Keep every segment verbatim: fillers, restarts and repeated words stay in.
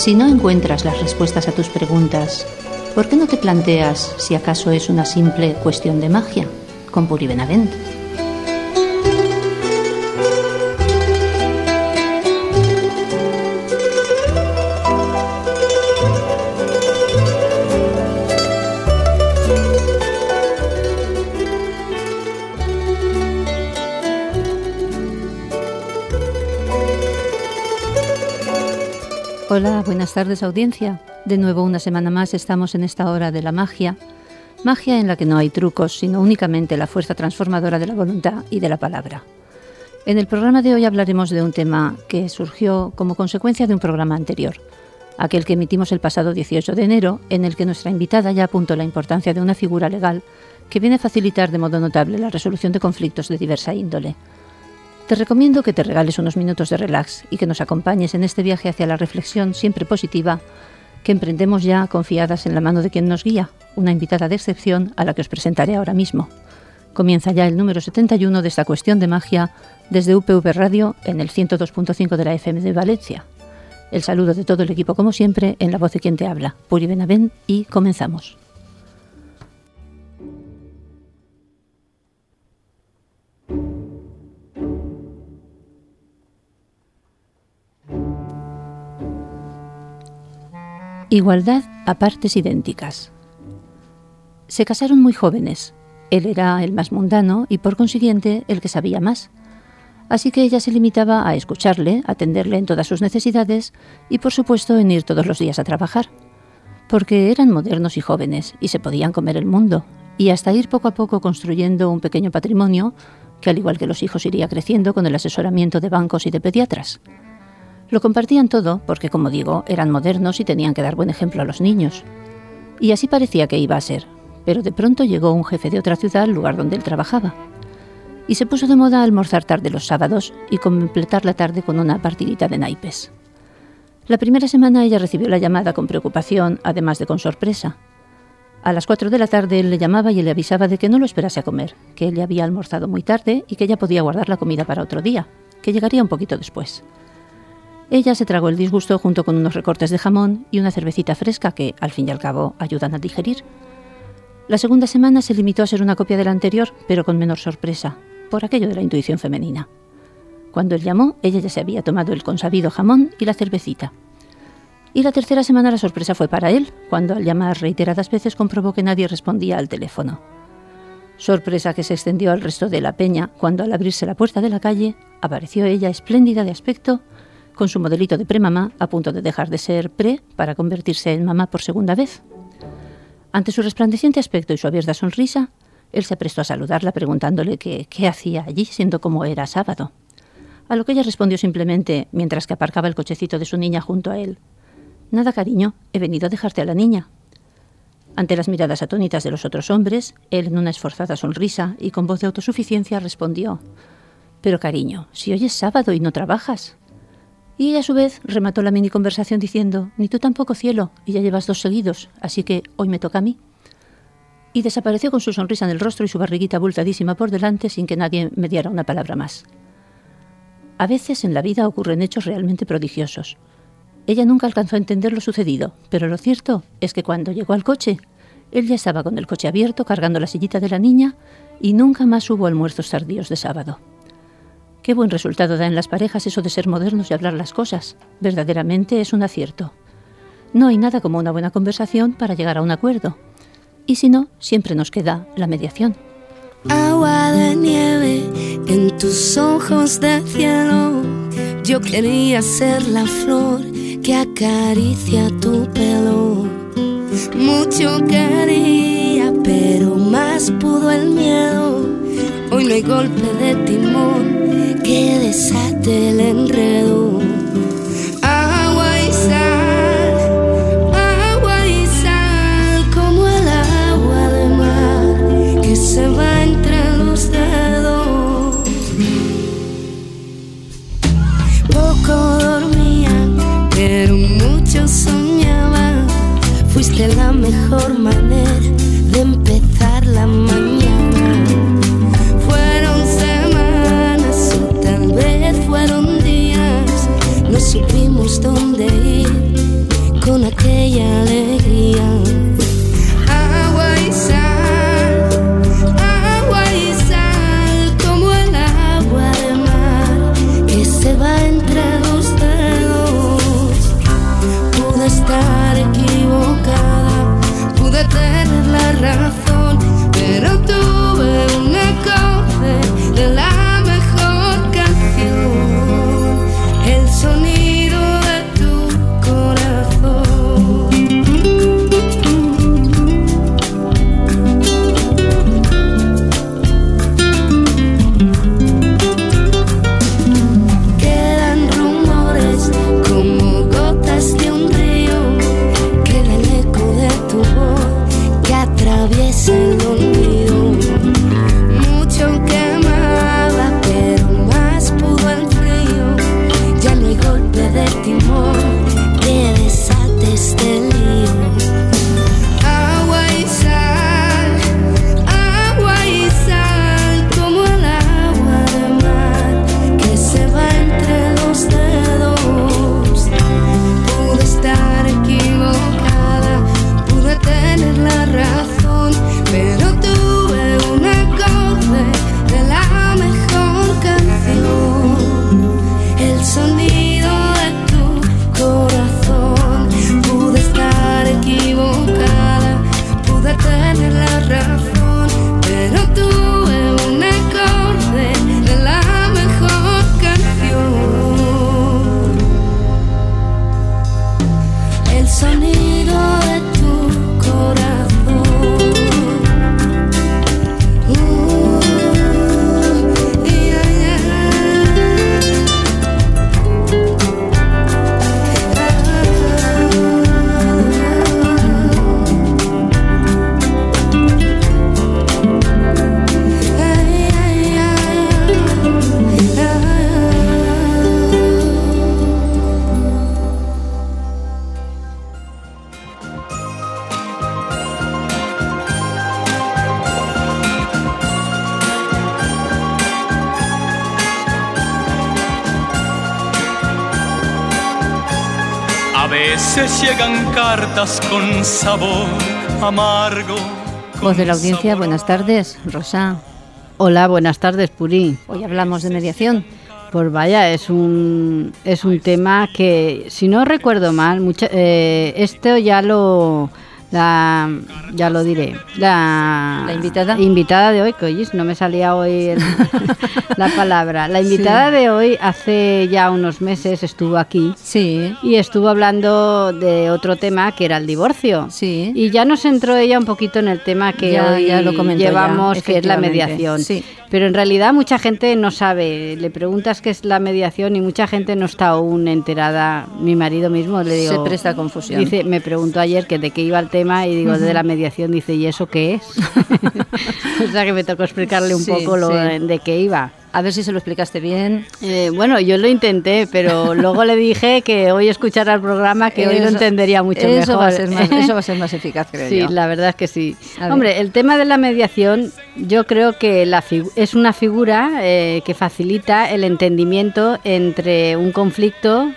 Si no encuentras las respuestas a tus preguntas, ¿por qué no te planteas si acaso es una simple cuestión de magia? Con Puri Benavent. Hola, buenas tardes audiencia. De nuevo una semana más estamos en esta hora de la magia. Magia en la que no hay trucos, sino únicamente la fuerza transformadora de la voluntad y de la palabra. En el programa de hoy hablaremos de un tema que surgió como consecuencia de un programa anterior, aquel que emitimos el pasado dieciocho de enero, en el que nuestra invitada ya apuntó la importancia de una figura legal que viene a facilitar de modo notable la resolución de conflictos de diversa índole. Te recomiendo que te regales unos minutos de relax y que nos acompañes en este viaje hacia la reflexión siempre positiva que emprendemos ya confiadas en la mano de quien nos guía, una invitada de excepción a la que os presentaré ahora mismo. Comienza ya el número setenta y uno de esta cuestión de magia desde U P V Radio en el ciento dos punto cinco de la F M de Valencia. El saludo de todo el equipo como siempre en la voz de quien te habla, Puri Benavent, y comenzamos. Igualdad a partes idénticas. Se casaron muy jóvenes. Él era el más mundano y por consiguiente el que sabía más. Así que ella se limitaba a escucharle, atenderle en todas sus necesidades y por supuesto en ir todos los días a trabajar. Porque eran modernos y jóvenes y se podían comer el mundo y hasta ir poco a poco construyendo un pequeño patrimonio que al igual que los hijos iría creciendo con el asesoramiento de bancos y de pediatras. Lo compartían todo porque, como digo, eran modernos y tenían que dar buen ejemplo a los niños. Y así parecía que iba a ser, pero de pronto llegó un jefe de otra ciudad al lugar donde él trabajaba. Y se puso de moda almorzar tarde los sábados y completar la tarde con una partidita de naipes. La primera semana ella recibió la llamada con preocupación, además de con sorpresa. A las cuatro de la tarde él le llamaba y le avisaba de que no lo esperase a comer, que él ya había almorzado muy tarde y que ella podía guardar la comida para otro día, que llegaría un poquito después. Ella se tragó el disgusto junto con unos recortes de jamón y una cervecita fresca que, al fin y al cabo, ayudan a digerir. La segunda semana se limitó a ser una copia de la anterior, pero con menor sorpresa, por aquello de la intuición femenina. Cuando él llamó, ella ya se había tomado el consabido jamón y la cervecita. Y la tercera semana la sorpresa fue para él, cuando al llamar reiteradas veces comprobó que nadie respondía al teléfono. Sorpresa que se extendió al resto de la peña, cuando al abrirse la puerta de la calle, apareció ella espléndida de aspecto, con su modelito de premamá a punto de dejar de ser pre para convertirse en mamá por segunda vez. Ante su resplandeciente aspecto y su abierta sonrisa, él se aprestó a saludarla preguntándole que qué hacía allí siendo como era sábado. A lo que ella respondió simplemente, mientras que aparcaba el cochecito de su niña junto a él: «Nada, cariño, he venido a dejarte a la niña». Ante las miradas atónitas de los otros hombres, él en una esforzada sonrisa y con voz de autosuficiencia respondió: «Pero cariño, si hoy es sábado y no trabajas». Y ella a su vez remató la mini conversación diciendo: «Ni tú tampoco, cielo, y ya llevas dos seguidos, así que hoy me toca a mí». Y desapareció con su sonrisa en el rostro y su barriguita abultadísima por delante sin que nadie me diera una palabra más. A veces en la vida ocurren hechos realmente prodigiosos. Ella nunca alcanzó a entender lo sucedido, pero lo cierto es que cuando llegó al coche, él ya estaba con el coche abierto cargando la sillita de la niña y nunca más hubo almuerzos tardíos de sábado. Qué buen resultado da en las parejas eso de ser modernos y hablar las cosas. Verdaderamente es un acierto. No hay nada como una buena conversación para llegar a un acuerdo. Y si no, siempre nos queda la mediación. Agua de nieve en tus ojos de cielo. Yo quería ser la flor que acaricia tu pelo. Mucho quería, pero más pudo el miedo. Hoy no hay golpe de timón que desate el enredo. Agua y sal, agua y sal, como el agua de mar que se va entre los dedos. Poco dormía, pero mucho soñaba. Fuiste la mejor manera de empezar la mañana. No supimos dónde ir A veces llegan cartas con sabor amargo. Voz de la audiencia, buenas tardes, Rosa. Hola, buenas tardes, Puri. Hoy hablamos de mediación. Pues vaya, es un es un tema que, si no recuerdo mal, mucha, eh, esto ya lo la ya lo diré. La, la invitada invitada de hoy, que oye, no me salía hoy el, la palabra. La invitada sí. de hoy hace ya unos meses estuvo aquí. Sí. Y estuvo hablando de otro tema que era el divorcio. Sí. Y ya nos entró ella un poquito en el tema que ya, hoy ya lo llevamos, ya, que es la mediación. Sí. Pero en realidad mucha gente no sabe. Le preguntas qué es la mediación y mucha gente no está aún enterada. Mi marido mismo le digo... Se presta confusión. Dice, me preguntó ayer que de qué iba el tema y digo, uh-huh. de la mediación. Dice, ¿y eso qué es? O sea que me tocó explicarle un sí, poco lo sí. de qué iba. A ver si se lo explicaste bien. Eh, bueno, yo lo intenté, pero luego le dije que hoy escuchara el programa, que eso, hoy lo entendería mucho eso mejor. Va a ser más, eso va a ser más eficaz, creo sí, yo. Sí, la verdad es que sí. Hombre, el tema de la mediación, yo creo que la figu- es una figura eh, que facilita el entendimiento entre un conflicto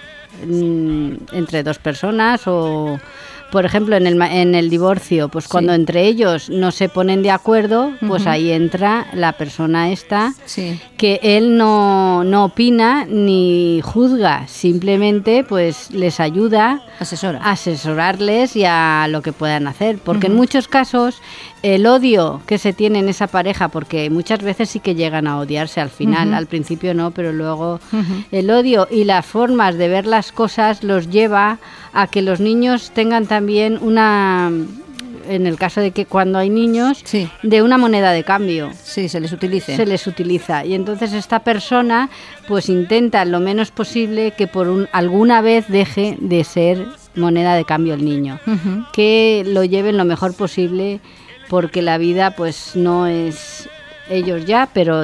mm, entre dos personas o... Por ejemplo, en el, en el divorcio, pues sí. cuando entre ellos no se ponen de acuerdo, pues uh-huh. ahí entra la persona esta, sí. que él no, no opina ni juzga, simplemente pues les ayuda Asesora. a asesorarles y a lo que puedan hacer. Porque uh-huh. en muchos casos el odio que se tiene en esa pareja, porque muchas veces sí que llegan a odiarse al final, uh-huh. al principio no, pero luego uh-huh. el odio y las formas de ver las cosas los lleva a que los niños tengan también una, en el caso de que cuando hay niños, sí. de una moneda de cambio. Sí, se les utilice. Se les utiliza. Y entonces esta persona pues intenta lo menos posible que por un, alguna vez deje de ser moneda de cambio el niño. Uh-huh. Que lo lleven lo mejor posible, porque la vida pues no es ellos ya, pero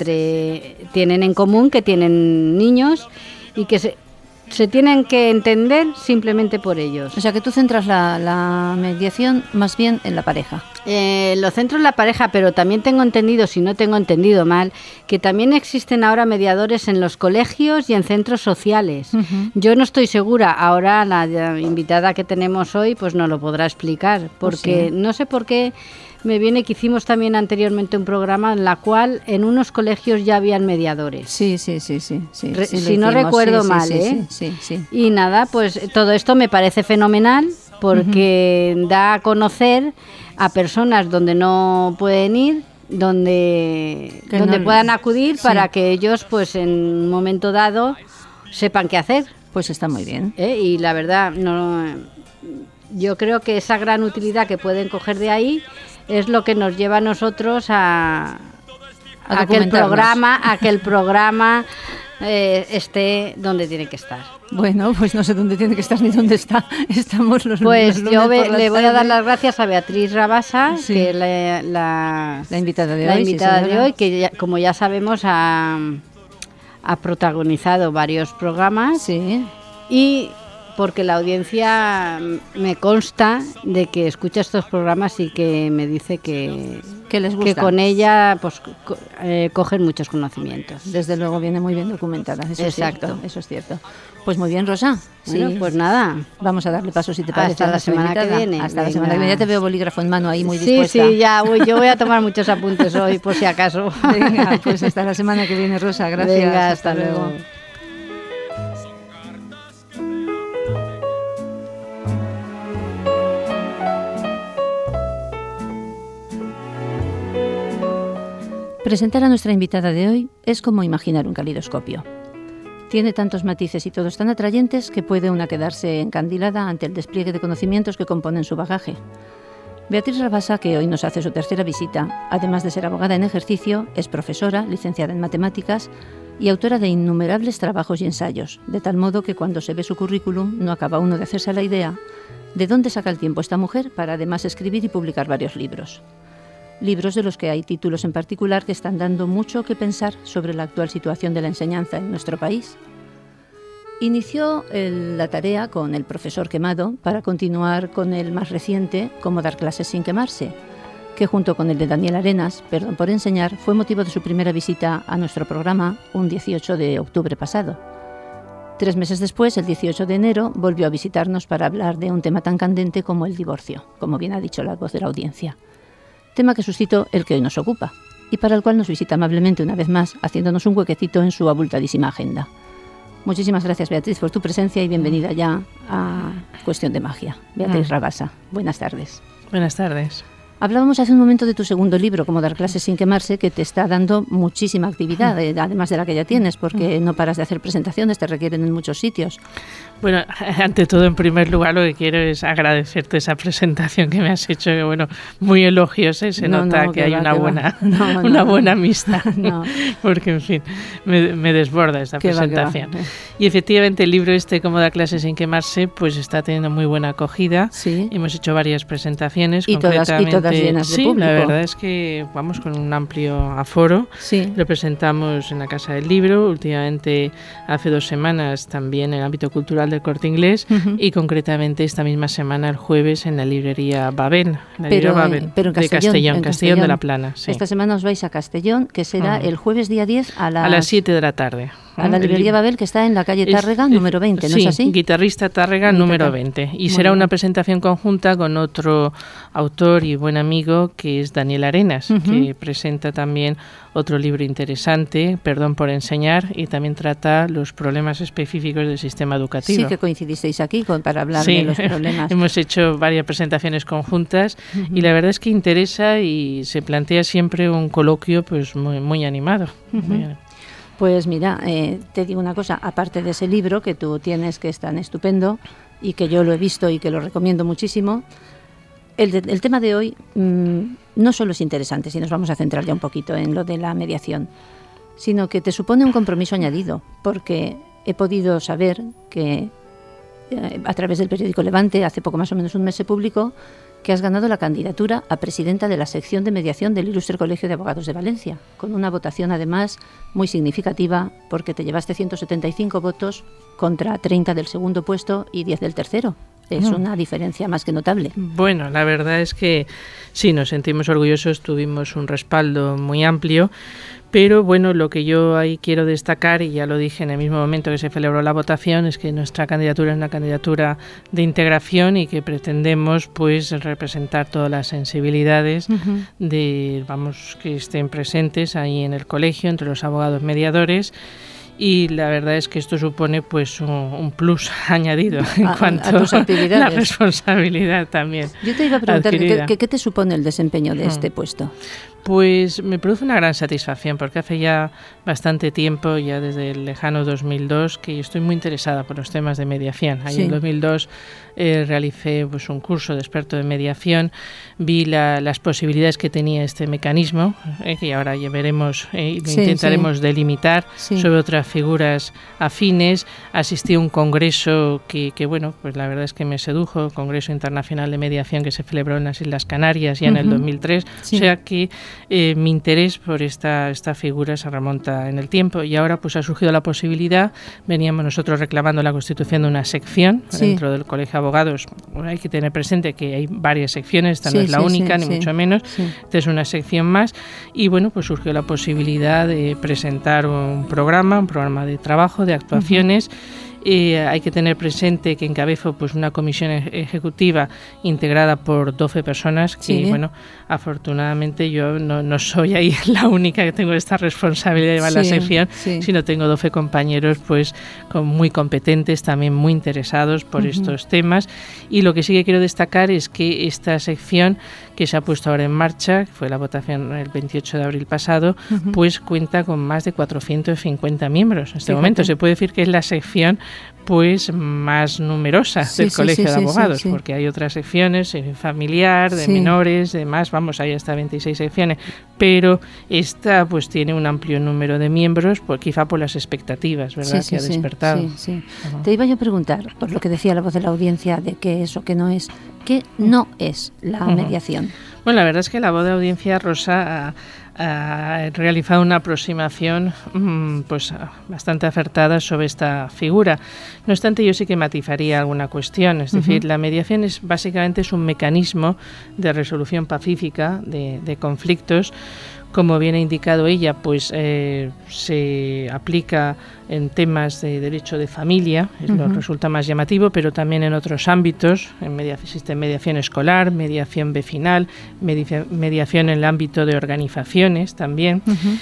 entre tienen en común que tienen niños y que se... se tienen que entender simplemente por ellos. O sea, que tú centras la, la mediación más bien en la pareja. Eh, lo centro en la pareja, pero también tengo entendido, si no tengo entendido mal, que también existen ahora mediadores en los colegios y en centros sociales. Uh-huh. Yo no estoy segura, ahora la, la invitada que tenemos hoy pues nos lo podrá explicar, porque pues sí. no sé por qué me viene que hicimos también anteriormente un programa en la cual en unos colegios ya habían mediadores. Sí, sí, sí, sí. sí, Re- sí si no hicimos. recuerdo sí, mal, sí, ¿eh? Sí, sí, sí. Y nada, pues todo esto me parece fenomenal porque uh-huh. da a conocer a personas donde no pueden ir, donde, donde no, puedan acudir sí. para que ellos, pues en un momento dado, sepan qué hacer. Pues está muy bien. ¿Eh? Y la verdad, no, yo creo que esa gran utilidad que pueden coger de ahí es lo que nos lleva a nosotros a, a, a que el programa, a que el programa eh, esté donde tiene que estar. Bueno, pues no sé dónde tiene que estar ni dónde está. Estamos los Pues los yo ve, le voy tarde. a dar las gracias a Beatriz Rabasa, sí. que es la, la, la invitada de la hoy, invitada sí, de hoy, que ya, como ya sabemos ha, ha protagonizado varios programas. Sí. Y porque la audiencia me consta de que escucha estos programas y que me dice que, que les gusta. Que con ella pues co- eh, cogen muchos conocimientos. Desde luego viene muy bien documentada, eso Exacto. es cierto, eso es cierto. Pues muy bien, Rosa. Bueno, sí. Pues nada. Vamos a darle paso, si te parece. Hasta la semana invitada. que viene. Hasta Venga. la semana que viene. Ya te veo bolígrafo en mano ahí muy sí, dispuesta. Sí, sí, ya voy, yo voy a tomar muchos apuntes hoy, por si acaso. Venga, pues hasta la semana que viene, Rosa. Gracias. Venga, hasta, hasta luego. luego. Presentar a nuestra invitada de hoy es como imaginar un calidoscopio. Tiene tantos matices y todos tan atrayentes que puede una quedarse encandilada ante el despliegue de conocimientos que componen su bagaje. Beatriz Rabasa, que hoy nos hace su tercera visita, además de ser abogada en ejercicio, es profesora, licenciada en matemáticas y autora de innumerables trabajos y ensayos, de tal modo que cuando se ve su currículum no acaba uno de hacerse la idea de dónde saca el tiempo esta mujer para además escribir y publicar varios libros. Libros de los que hay títulos en particular que están dando mucho que pensar sobre la actual situación de la enseñanza en nuestro país. Inició el, la tarea con El profesor quemado para continuar con el más reciente, Cómo dar clases sin quemarse, que junto con el de Daniel Arenas, Perdón por enseñar, fue motivo de su primera visita a nuestro programa un dieciocho de octubre pasado. Tres meses después, el dieciocho de enero, volvió a visitarnos para hablar de un tema tan candente como el divorcio, como bien ha dicho la voz de la audiencia. Tema que suscitó el que hoy nos ocupa, y para el cual nos visita amablemente una vez más, haciéndonos un huequecito en su abultadísima agenda. Muchísimas gracias, Beatriz, por tu presencia y bienvenida ya a Cuestión de Magia. Beatriz Rabasa, buenas tardes. Buenas tardes. Hablábamos hace un momento de tu segundo libro, Cómo dar clases sin quemarse, que te está dando muchísima actividad, eh, además de la que ya tienes, porque no paras de hacer presentaciones, te requieren en muchos sitios. Bueno, ante todo, en primer lugar, lo que quiero es agradecerte esa presentación que me has hecho, que bueno, muy elogiosa, y se no, nota no, que, que hay va, una que buena no, no, una no. buena amistad, No. porque en fin, me, me desborda esta Que va, que presentación. va. Y efectivamente el libro este, Cómo dar clases sin quemarse, pues está teniendo muy buena acogida. Sí. Hemos hecho varias presentaciones. Y todas, y todas llenas de sí, público. La verdad es que vamos con un amplio aforo. Sí. Lo presentamos en la Casa del Libro, últimamente hace dos semanas también en el ámbito cultural del Corte Inglés, uh-huh. y concretamente esta misma semana, el jueves, en la librería Babel, la pero, librería Babel, eh, pero en de Castellón, Castellón, en Castellón, Castellón de la Plana. Sí. Esta semana os vais a Castellón, que será uh-huh. el jueves día diez a las... A las siete de la tarde. A la librería Babel, que está en la calle Tárrega, es, número veinte, ¿no sí, es así? Guitarrista Tárrega, Guitarra. número veinte. Y Muy será bien. Una presentación conjunta con otro autor y buen amigo, que es Daniel Arenas, uh-huh. que presenta también otro libro interesante, Perdón por enseñar, y también trata los problemas específicos del sistema educativo. Sí, que coincidisteis aquí con, para hablar sí, de los problemas. Hemos hecho varias presentaciones conjuntas, uh-huh. y la verdad es que interesa y se plantea siempre un coloquio pues muy, muy animado. Uh-huh. Muy animado. Pues mira, eh, te digo una cosa, aparte de ese libro que tú tienes, que es tan estupendo y que yo lo he visto y que lo recomiendo muchísimo, el, de, el tema de hoy mmm, no solo es interesante, si nos vamos a centrar ya un poquito en lo de la mediación, sino que te supone un compromiso añadido, porque he podido saber que eh, a través del periódico Levante, hace poco más o menos un mes se publicó, que has ganado la candidatura a presidenta de la sección de mediación del Ilustre Colegio de Abogados de Valencia, con una votación además muy significativa, porque te llevaste ciento setenta y cinco votos contra treinta del segundo puesto y diez del tercero. Es mm. una diferencia más que notable. Bueno, la verdad es que sí, nos sentimos orgullosos, tuvimos un respaldo muy amplio, pero bueno, lo que yo ahí quiero destacar, y ya lo dije en el mismo momento que se celebró la votación, es que nuestra candidatura es una candidatura de integración y que pretendemos pues representar todas las sensibilidades uh-huh. de, vamos, que estén presentes ahí en el colegio, entre los abogados mediadores. Y la verdad es que esto supone pues un, un plus añadido en a, cuanto a tus actividades. La responsabilidad también. Yo te iba a preguntar, ¿qué, qué, ¿qué te supone el desempeño de hmm. este puesto? Pues me produce una gran satisfacción, porque hace ya bastante tiempo, ya desde el lejano dos mil dos, que estoy muy interesada por los temas de mediación. Ahí sí. En dos mil dos eh, realicé pues, un curso de experto de mediación, vi la, las posibilidades que tenía este mecanismo, eh, que ahora ya veremos eh, y lo sí, intentaremos sí. delimitar, sí. sobre otras figuras afines. Asistí a un congreso que, que, bueno, pues la verdad es que me sedujo, el Congreso Internacional de Mediación que se celebró en las Islas Canarias ya uh-huh. en el dos mil tres, sí. o sea que Eh, mi interés por esta, esta figura se remonta en el tiempo, y ahora pues ha surgido la posibilidad. Veníamos nosotros reclamando la constitución de una sección sí. dentro del Colegio de Abogados. Bueno, hay que tener presente que hay varias secciones, esta sí, no es la sí, única, sí, ni sí. mucho menos, sí. esta es una sección más, y bueno, pues surgió la posibilidad de presentar un programa, un programa de trabajo, de actuaciones. Uh-huh. Eh, hay que tener presente que encabezo pues una comisión ejecutiva integrada por doce personas, que sí. bueno, afortunadamente yo no, no soy ahí la única que tengo esta responsabilidad de llevar sí, la sección, sí. sino tengo doce compañeros pues con, muy competentes, también muy interesados por uh-huh. estos temas. Y lo que sí que quiero destacar es que esta sección que se ha puesto ahora en marcha, que fue la votación el veintiocho de abril pasado, uh-huh. pues cuenta con más de cuatrocientos cincuenta miembros. En este Fíjate. momento se puede decir que es la sección pues más numerosa sí, del sí, Colegio sí, de Abogados, sí, sí. porque hay otras secciones, eh, familiar, de sí. menores, demás, vamos, hay hasta veintiséis secciones, pero esta pues tiene un amplio número de miembros, pues quizá por las expectativas, ¿verdad?, sí, que sí, ha despertado. Sí, sí. Uh-huh. Te iba yo a preguntar, por lo que decía la voz de la audiencia, de qué es o qué no es, ¿qué no es la uh-huh. mediación? Bueno, la verdad es que la voz de la audiencia, Rosa, ha, ha realizado una aproximación mmm, pues bastante acertada sobre esta figura. No obstante, yo sí que matizaría alguna cuestión. Es uh-huh. decir, la mediación es básicamente es un mecanismo de resolución pacífica de, de conflictos como bien ha indicado ella, pues eh, se aplica en temas de derecho de familia, es uh-huh. lo resulta más llamativo, pero también en otros ámbitos, en media, existe mediación escolar, mediación vecinal, media, mediación en el ámbito de organizaciones también, uh-huh.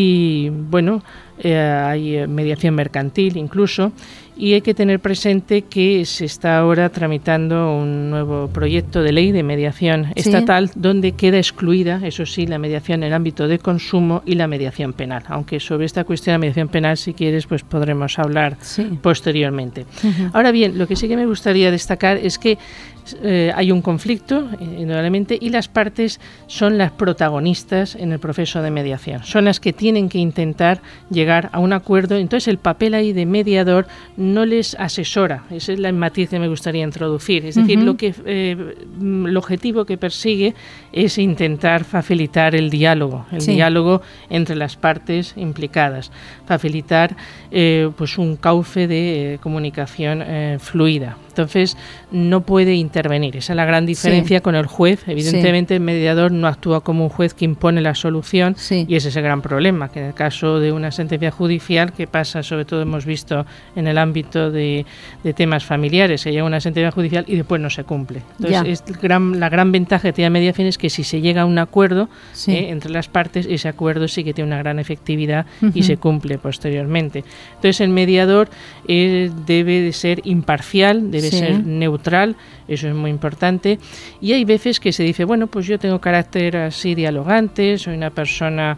y bueno, eh, hay mediación mercantil incluso, y hay que tener presente que se está ahora tramitando un nuevo proyecto de ley de mediación ¿Sí? estatal donde queda excluida, eso sí, la mediación en el ámbito de consumo y la mediación penal, aunque sobre esta cuestión de mediación penal, si quieres, pues podremos hablar sí. posteriormente. Uh-huh. Ahora bien, lo que sí que me gustaría destacar es que Eh, hay un conflicto, indudablemente, y las partes son las protagonistas en el proceso de mediación. Son las que tienen que intentar llegar a un acuerdo. Entonces, el papel ahí de mediador no les asesora. Ese es el matiz que me gustaría introducir. Es decir, uh-huh. lo que eh, el objetivo que persigue es intentar facilitar el diálogo, el sí. diálogo entre las partes implicadas, facilitar eh, pues un cauce de eh, comunicación eh, fluida. Entonces, no puede intervenir. Esa es la gran diferencia sí. con el juez. Evidentemente, sí. el mediador no actúa como un juez que impone la solución sí. y ese es el gran problema, que en el caso de una sentencia judicial, que pasa, sobre todo hemos visto en el ámbito de, de temas familiares, se llega a una sentencia judicial y después no se cumple. Entonces, es gran, la gran ventaja que tiene la mediación es que si se llega a un acuerdo sí. eh, entre las partes, ese acuerdo sí que tiene una gran efectividad uh-huh. y se cumple posteriormente. Entonces, el mediador eh, debe de ser imparcial, debe sí. ser neutral, eso es muy importante, y hay veces que se dice, bueno, pues yo tengo carácter así dialogante, soy una persona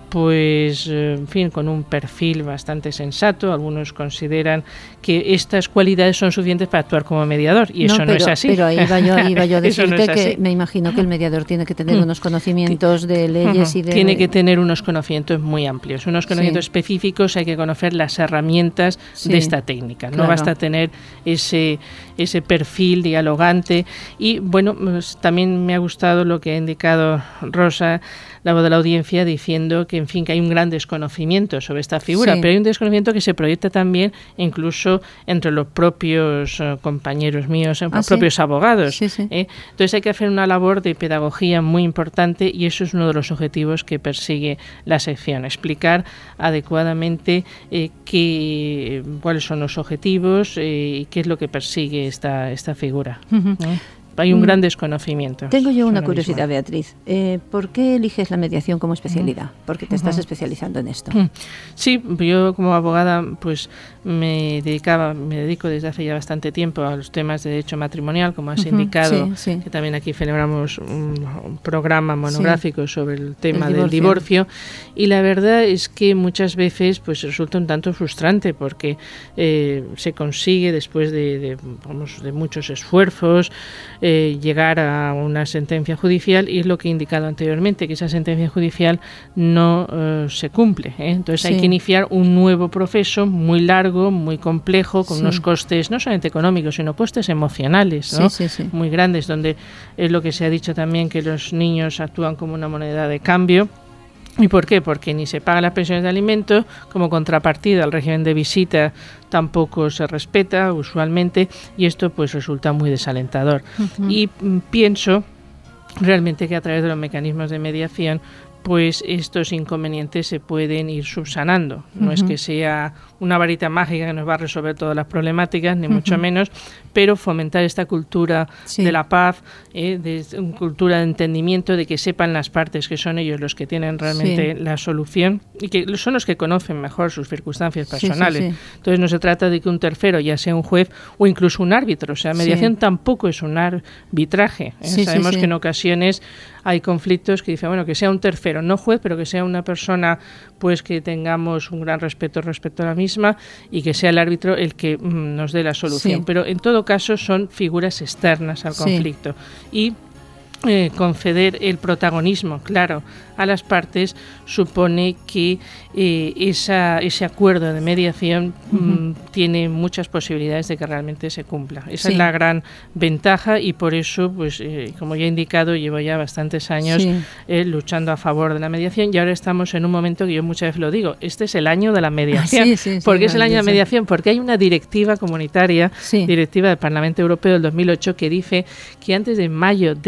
pues, en fin, con un perfil bastante sensato. Algunos consideran que estas cualidades son suficientes para actuar como mediador, y no, eso pero, no es así. Pero ahí iba yo, iba yo a decirte no que me imagino que el mediador tiene que tener unos conocimientos de leyes uh-huh. y de... Tiene que tener unos conocimientos muy amplios, unos conocimientos sí. específicos. Hay que conocer las herramientas sí. de esta técnica. No claro. basta tener ese, ese perfil dialogante. Y bueno, pues, también me ha gustado lo que ha indicado Rosa, la voz de la audiencia, diciendo que, en fin, que hay un gran desconocimiento sobre esta figura, sí. pero hay un desconocimiento que se proyecta también incluso entre los propios uh, compañeros míos, ¿Ah, los propios sí? abogados. Sí, sí. ¿eh? Entonces hay que hacer una labor de pedagogía muy importante, y eso es uno de los objetivos que persigue la sección, explicar adecuadamente eh, qué, cuáles son los objetivos eh, y qué es lo que persigue esta, esta figura. Uh-huh. ¿eh? Hay un gran desconocimiento. Tengo yo una curiosidad, mismo. Beatriz. Eh, ¿Por qué eliges la mediación como especialidad? Porque te uh-huh. estás especializando en esto. Sí, yo como abogada pues me dedicaba, me dedico desde hace ya bastante tiempo a los temas de derecho matrimonial, como has uh-huh. indicado, sí, sí. que también aquí celebramos un, un programa monográfico sí. sobre el tema el divorcio. del divorcio. Y la verdad es que muchas veces pues resulta un tanto frustrante, porque eh, se consigue después de, de, vamos, de muchos esfuerzos Eh, llegar a una sentencia judicial, y es lo que he indicado anteriormente, que esa sentencia judicial no eh, se cumple, ¿eh? Entonces sí. hay que iniciar un nuevo proceso muy largo, muy complejo, con sí. unos costes no solamente económicos, sino costes emocionales, ¿no? sí, sí, sí. muy grandes, donde es lo que se ha dicho también, que los niños actúan como una moneda de cambio. ¿Y por qué? Porque ni se pagan las pensiones de alimentos, como contrapartida el régimen de visita tampoco se respeta usualmente, y esto pues resulta muy desalentador. Uh-huh. Y mm, pienso realmente que a través de los mecanismos de mediación pues estos inconvenientes se pueden ir subsanando. No uh-huh. es que sea una varita mágica que nos va a resolver todas las problemáticas, ni uh-huh. mucho menos, pero fomentar esta cultura sí. de la paz, eh, de una cultura de entendimiento, de que sepan las partes que son ellos los que tienen realmente sí. la solución, y que son los que conocen mejor sus circunstancias personales. Sí, sí, sí. Entonces no se trata de que un tercero, ya sea un juez o incluso un árbitro, o sea, mediación sí. tampoco es un arbitraje. ¿eh? Sí, Sabemos sí, sí. que en ocasiones hay conflictos que dicen, bueno, que sea un tercero, no juez, pero que sea una persona pues que tengamos un gran respeto respecto a la misma, y que sea el árbitro el que mm, nos dé la solución. Sí. Pero en todo caso son figuras externas al sí. conflicto. Y eh, conceder el protagonismo, claro, a las partes supone que eh, esa, ese acuerdo de mediación uh-huh. m, tiene muchas posibilidades de que realmente se cumpla. Esa sí. es la gran ventaja, y por eso, pues eh, como ya he indicado, llevo ya bastantes años sí. eh, luchando a favor de la mediación, y ahora estamos en un momento que yo muchas veces lo digo, este es el año de la mediación. Sí, sí, sí, ¿Por qué es el año de la mediación? Porque hay una directiva comunitaria, sí. directiva del Parlamento Europeo del dos mil ocho, que dice que antes de mayo del dos mil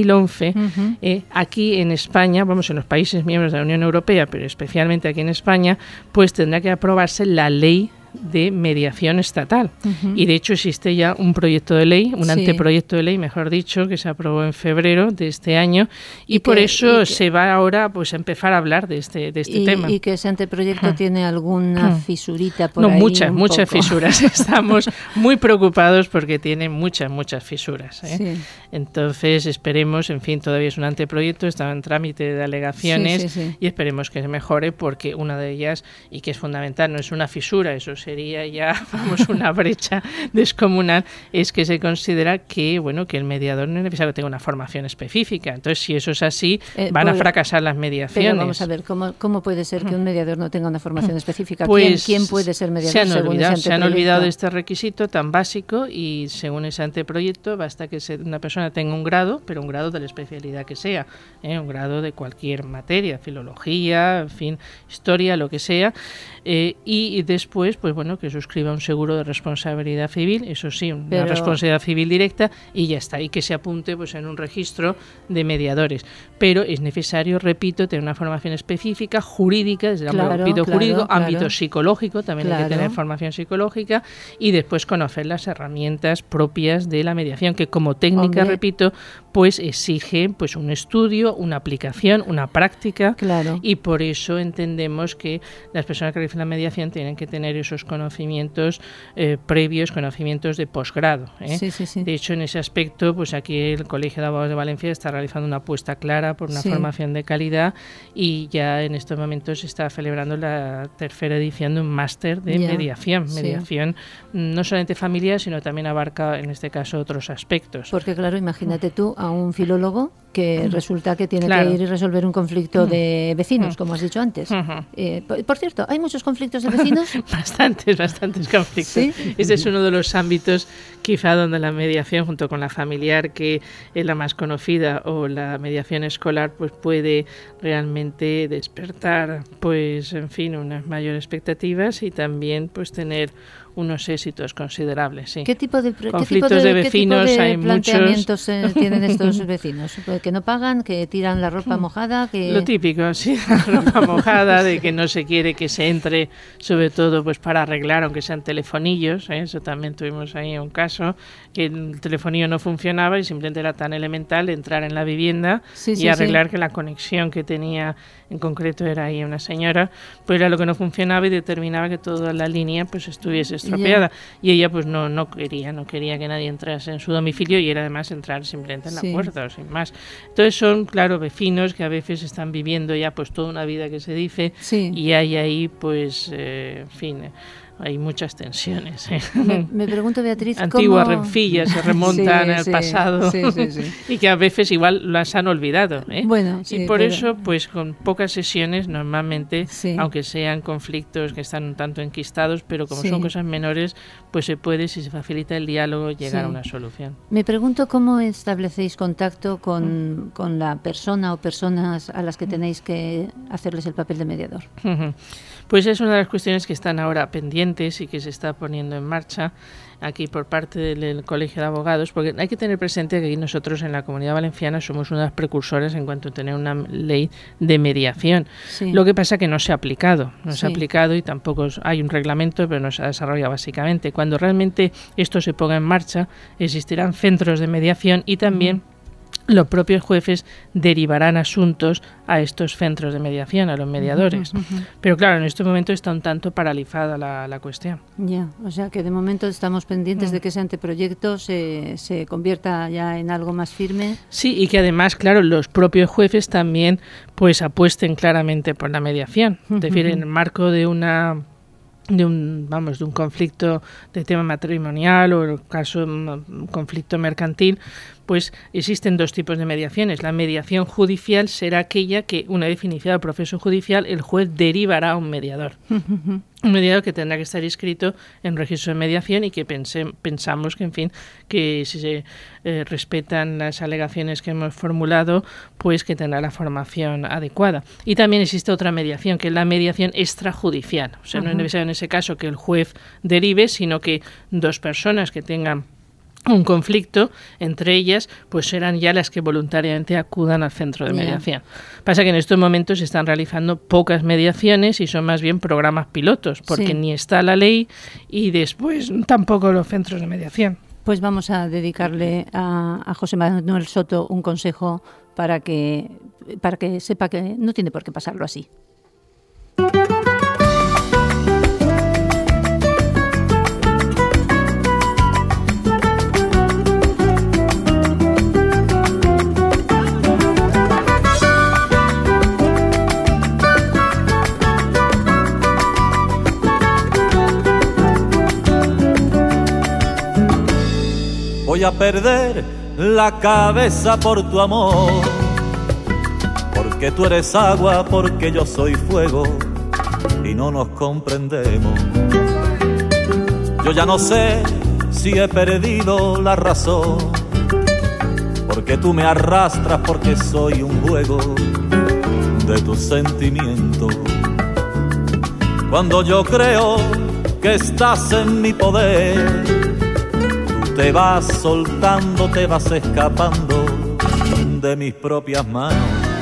mil once, uh-huh. eh, aquí en España, vamos, en los países miembros de la Unión Europea, pero especialmente aquí en España, pues tendrá que aprobarse la ley de mediación estatal. Uh-huh. Y de hecho existe ya un proyecto de ley, un sí. anteproyecto de ley, mejor dicho, que se aprobó en febrero de este año y, y por que, eso y se va ahora pues a empezar a hablar de este de este y, tema. Y que ese anteproyecto uh-huh. tiene alguna uh-huh. fisurita por no, ahí. No, muchas, un muchas poco. fisuras. Estamos muy preocupados porque tiene muchas, muchas fisuras. ¿eh? Sí. Entonces esperemos, en fin, todavía es un anteproyecto, está en trámite de alegaciones sí, sí, sí. y esperemos que se mejore porque una de ellas, y que es fundamental, no es una fisura, eso es sería ya, vamos, una brecha descomunal, es que se considera que, bueno, que el mediador no es necesario que tenga una formación específica. Entonces, si eso es así, eh, van pues, a fracasar las mediaciones. Pero vamos a ver, ¿cómo, cómo puede ser que un mediador no tenga una formación específica? Pues, ¿Quién, ¿Quién puede ser mediador se han según olvidado, ese se han olvidado de este requisito tan básico y según ese anteproyecto basta que se, una persona tenga un grado, pero un grado de la especialidad que sea, ¿eh? un grado de cualquier materia, filología, en fin, historia, lo que sea, eh, y, y después, pues bueno, que suscriba un seguro de responsabilidad civil, eso sí, una Pero... responsabilidad civil directa y ya está, y que se apunte pues en un registro de mediadores. Pero es necesario, repito, tener una formación específica, jurídica, desde el claro, ámbito claro, jurídico, claro. ámbito psicológico, también claro. hay que tener formación psicológica y después conocer las herramientas propias de la mediación, que como técnica, Hombre. repito, pues exige pues un estudio, una aplicación, una práctica claro. y por eso entendemos que las personas que realizan la mediación tienen que tener esos conocimientos eh, previos, conocimientos de posgrado. ¿eh? Sí, sí, sí. De hecho, en ese aspecto, pues aquí el Colegio de Abogados de Valencia está realizando una apuesta clara por una sí. formación de calidad y ya en estos momentos se está celebrando la tercera edición de un máster de yeah. mediación. Sí. Mediación no solamente familiar, sino también abarca, en este caso, otros aspectos. Porque, claro, imagínate tú a un filólogo que resulta que tiene claro. que ir y resolver un conflicto de vecinos, como has dicho antes. Uh-huh. Eh, por, por cierto, ¿hay muchos conflictos de vecinos? bastantes, bastantes conflictos. ¿Sí? Ese es uno de los ámbitos quizá donde la mediación, junto con la familiar, que es la más conocida, o la mediación escolar, pues puede realmente despertar, pues en fin, unas mayores expectativas y también pues tener unos éxitos considerables. Sí. ¿Qué tipo de conflictos ¿qué tipo de, de vecinos ¿qué tipo de hay planteamientos muchos? tienen estos vecinos? Que no pagan, que tiran la ropa mojada, que lo típico, sí, la ropa mojada, de que no se quiere que se entre, sobre todo pues para arreglar, aunque sean telefonillos, ¿eh? Eso también tuvimos ahí un caso, que el telefonillo no funcionaba y simplemente era tan elemental entrar en la vivienda sí, y sí, arreglar sí. que la conexión que tenía, en concreto era ahí una señora, pues era lo que no funcionaba y determinaba que toda la línea pues estuviese estropeada. Yeah. Y ella pues no, no quería, no quería que nadie entrase en su domicilio y era además entrar simplemente en la sí. puerta o sin más. Entonces son, claro, vecinos que a veces están viviendo ya pues toda una vida que se dice sí. y hay ahí pues, eh, en fin... hay muchas tensiones. ¿eh? Me, me pregunto, Beatriz, antiguas ¿cómo... rencillas se remontan sí, al sí, pasado sí, sí, sí. y que a veces igual las han olvidado. ¿eh? Bueno, sí, y por pero... eso, pues con pocas sesiones, normalmente, sí. aunque sean conflictos que están un tanto enquistados, pero como sí. son cosas menores, pues se puede, si se facilita el diálogo, llegar sí. a una solución. Me pregunto cómo establecéis contacto con, con la persona o personas a las que tenéis que hacerles el papel de mediador. Pues es una de las cuestiones que están ahora pendientes y que se está poniendo en marcha aquí por parte del, del Colegio de Abogados, porque hay que tener presente que aquí nosotros en la Comunidad Valenciana somos unas precursoras en cuanto a tener una ley de mediación. Sí. Lo que pasa que no se ha aplicado, no sí. se ha aplicado y tampoco hay un reglamento, pero no se ha desarrollado básicamente. Cuando realmente esto se ponga en marcha, existirán centros de mediación y también uh-huh. los propios jueces derivarán asuntos a estos centros de mediación, a los mediadores. Uh-huh, uh-huh. Pero claro, en este momento está un tanto paralizada la, la cuestión. Ya, o sea que de momento estamos pendientes uh-huh. de que ese anteproyecto se, se convierta ya en algo más firme. Sí, y que además, claro, los propios jueces también pues apuesten claramente por la mediación. Uh-huh. Es decir, en el marco de una... de un vamos de un conflicto de tema matrimonial o en el caso de un conflicto mercantil, pues existen dos tipos de mediaciones. La mediación judicial será aquella que, una vez iniciado el proceso judicial, el juez derivará a un mediador. Uh-huh. Un mediador que tendrá que estar inscrito en registro de mediación y que pense, pensamos que, en fin, que si se eh, respetan las alegaciones que hemos formulado, pues que tendrá la formación adecuada. Y también existe otra mediación, que es la mediación extrajudicial. O sea, uh-huh. no es necesario en ese caso que el juez derive, sino que dos personas que tengan un conflicto, entre ellas pues serán ya las que voluntariamente acudan al centro de mediación. Yeah. Pasa que en estos momentos se están realizando pocas mediaciones y son más bien programas pilotos, porque sí. ni está la ley y después tampoco los centros de mediación. Pues vamos a dedicarle a, a José Manuel Soto un consejo para que, para que sepa que no tiene por qué pasarlo así. Voy a perder la cabeza por tu amor, porque tú eres agua, porque yo soy fuego y no nos comprendemos. Yo ya no sé si he perdido la razón, porque tú me arrastras, porque soy un juego de tus sentimientos. Cuando yo creo que estás en mi poder, te vas soltando, te vas escapando de mis propias manos.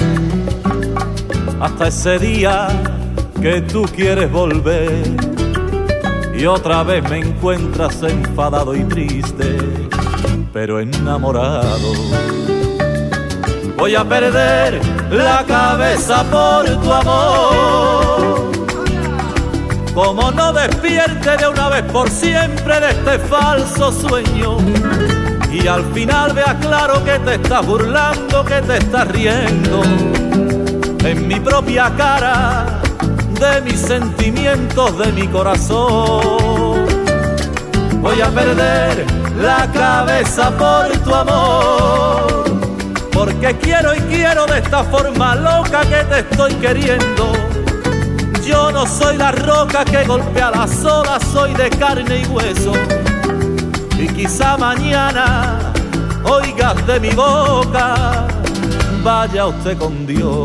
Hasta ese día que tú quieres volver y otra vez me encuentras enfadado y triste, pero enamorado. Voy a perder la cabeza por tu amor, como no despierte de una vez por siempre de este falso sueño y al final vea claro que te estás burlando, que te estás riendo en mi propia cara, de mis sentimientos, de mi corazón. Voy a perder la cabeza por tu amor, porque quiero y quiero de esta forma loca que te estoy queriendo. Yo no soy la roca que golpea las olas, soy de carne y hueso. Y quizá mañana oigas de mi boca, vaya usted con Dios.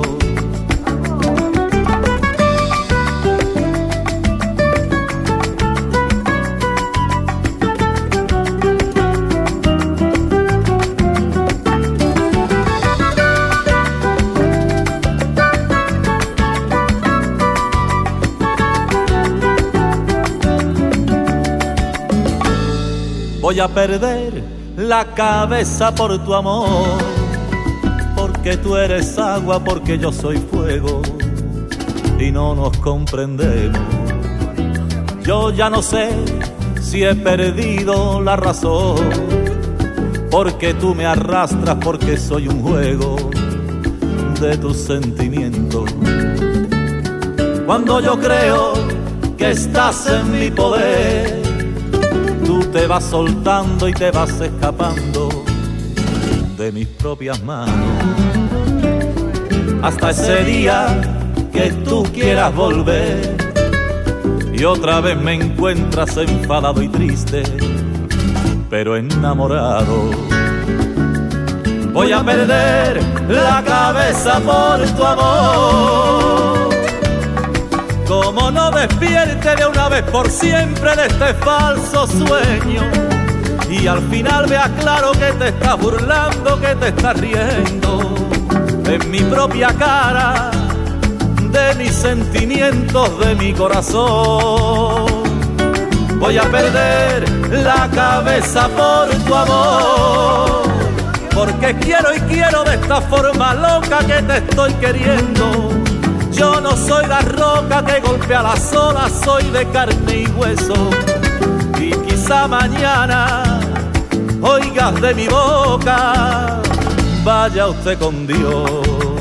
Voy a perder la cabeza por tu amor, porque tú eres agua, porque yo soy fuego y no nos comprendemos. Yo ya no sé si he perdido la razón, porque tú me arrastras, porque soy un juego de tus sentimientos. Cuando yo creo que estás en mi poder, tú te vas soltando y te vas escapando de mis propias manos. Hasta ese día que tú quieras volver y otra vez me encuentras enfadado y triste, pero enamorado. Voy a perder la cabeza por tu amor, como no despierte de una vez por siempre de este falso sueño y al final vea claro que te estás burlando, que te estás riendo en mi propia cara, de mis sentimientos, de mi corazón. Voy a perder la cabeza por tu amor, porque quiero y quiero de esta forma loca que te estoy queriendo. Yo no soy la roca que golpea las olas, soy de carne y hueso. Y quizá mañana oigas de mi boca, vaya usted con Dios.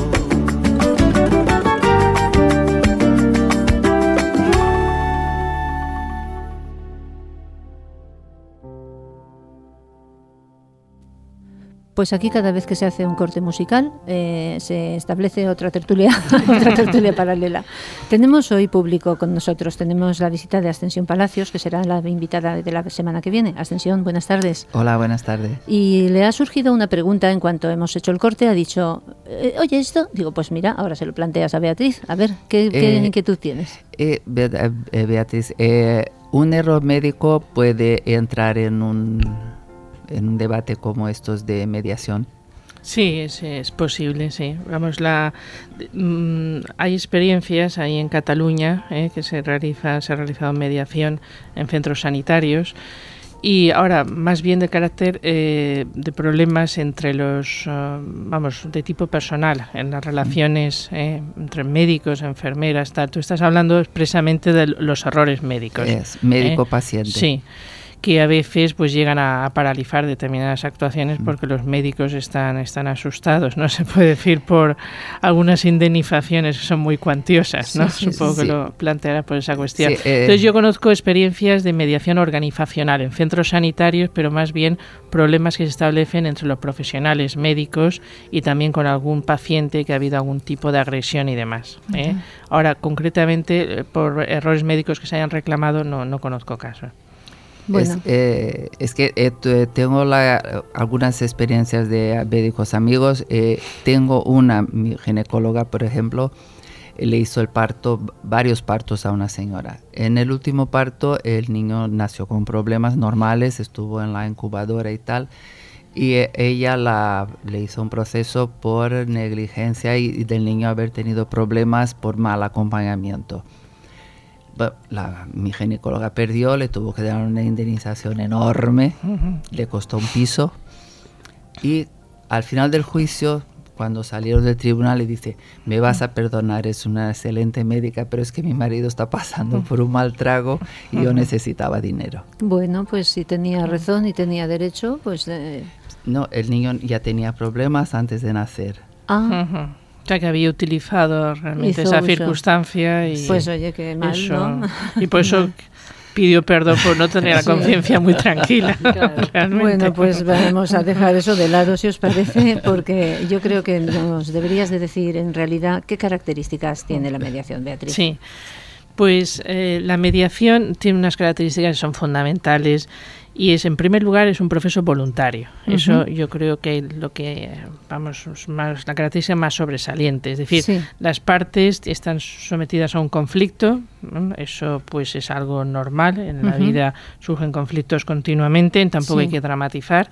Pues aquí cada vez que se hace un corte musical eh, se establece otra tertulia, otra tertulia paralela. Tenemos hoy público con nosotros, tenemos la visita de Ascensión Palacios, que será la invitada de la semana que viene. Ascensión, buenas tardes. Hola, buenas tardes. Y le ha surgido una pregunta en cuanto hemos hecho el corte, ha dicho, eh, oye, esto, digo, pues mira, ahora se lo planteas a Beatriz, a ver, ¿qué, qué eh, inquietud tienes? Eh, Beatriz, eh, un error médico puede entrar en un... en un debate como estos de mediación? Sí, es, es posible, sí. Vamos, la mmm, hay experiencias ahí en Cataluña eh, que se realiza, se ha realizado mediación en centros sanitarios. Y ahora, más bien de carácter eh, de problemas entre los, uh, vamos, de tipo personal, en las relaciones eh, entre médicos, enfermeras, tal. Tú estás hablando expresamente de los errores médicos. Es médico-paciente. Eh, sí. Que a veces pues llegan a, a paralizar determinadas actuaciones porque los médicos están están asustados, no se puede decir por algunas indemnizaciones que son muy cuantiosas, ¿no? Sí, sí, Supongo sí. que lo plantearás por esa cuestión. Sí, eh, Entonces yo conozco experiencias de mediación organizacional en centros sanitarios, pero más bien problemas que se establecen entre los profesionales médicos y también con algún paciente que ha habido algún tipo de agresión y demás. ¿eh? Uh-huh. Ahora, concretamente, por errores médicos que se hayan reclamado, no, no conozco casos. Bueno. Es, eh, es que eh, tengo la, algunas experiencias de médicos amigos. Eh, tengo una, mi ginecóloga, por ejemplo, le hizo el parto, varios partos a una señora. En el último parto, el niño nació con problemas normales, estuvo en la incubadora y tal. Y eh, ella la, le hizo un proceso por negligencia y, y del niño haber tenido problemas por mal acompañamiento. La, mi ginecóloga perdió, le tuvo que dar una indemnización enorme, uh-huh. le costó un piso y al final del juicio, cuando salieron del tribunal, le dice, me vas a perdonar, es una excelente médica, pero es que mi marido está pasando por un mal trago y yo necesitaba dinero. Bueno, pues si tenía razón y tenía derecho, pues... Eh... No, el niño ya tenía problemas antes de nacer. Ah, uh-huh. O sea, que había utilizado realmente Hizo esa uso. circunstancia y pues oye, qué mal, eso, ¿no? Y por eso pidió perdón por no tener la conciencia sí. muy tranquila. Claro. Bueno, pues vamos a dejar eso de lado, si os parece, porque yo creo que nos deberías de decir en realidad qué características tiene la mediación, Beatriz. Sí, pues eh, la mediación tiene unas características que son fundamentales. Y es, en primer lugar, es un proceso voluntario. Uh-huh. Eso yo creo que lo que, vamos, es más, la característica más sobresaliente. Es decir, sí. las partes están sometidas a un conflicto. ¿no? Eso, pues, es algo normal. En uh-huh. la vida surgen conflictos continuamente. Tampoco sí. hay que dramatizar.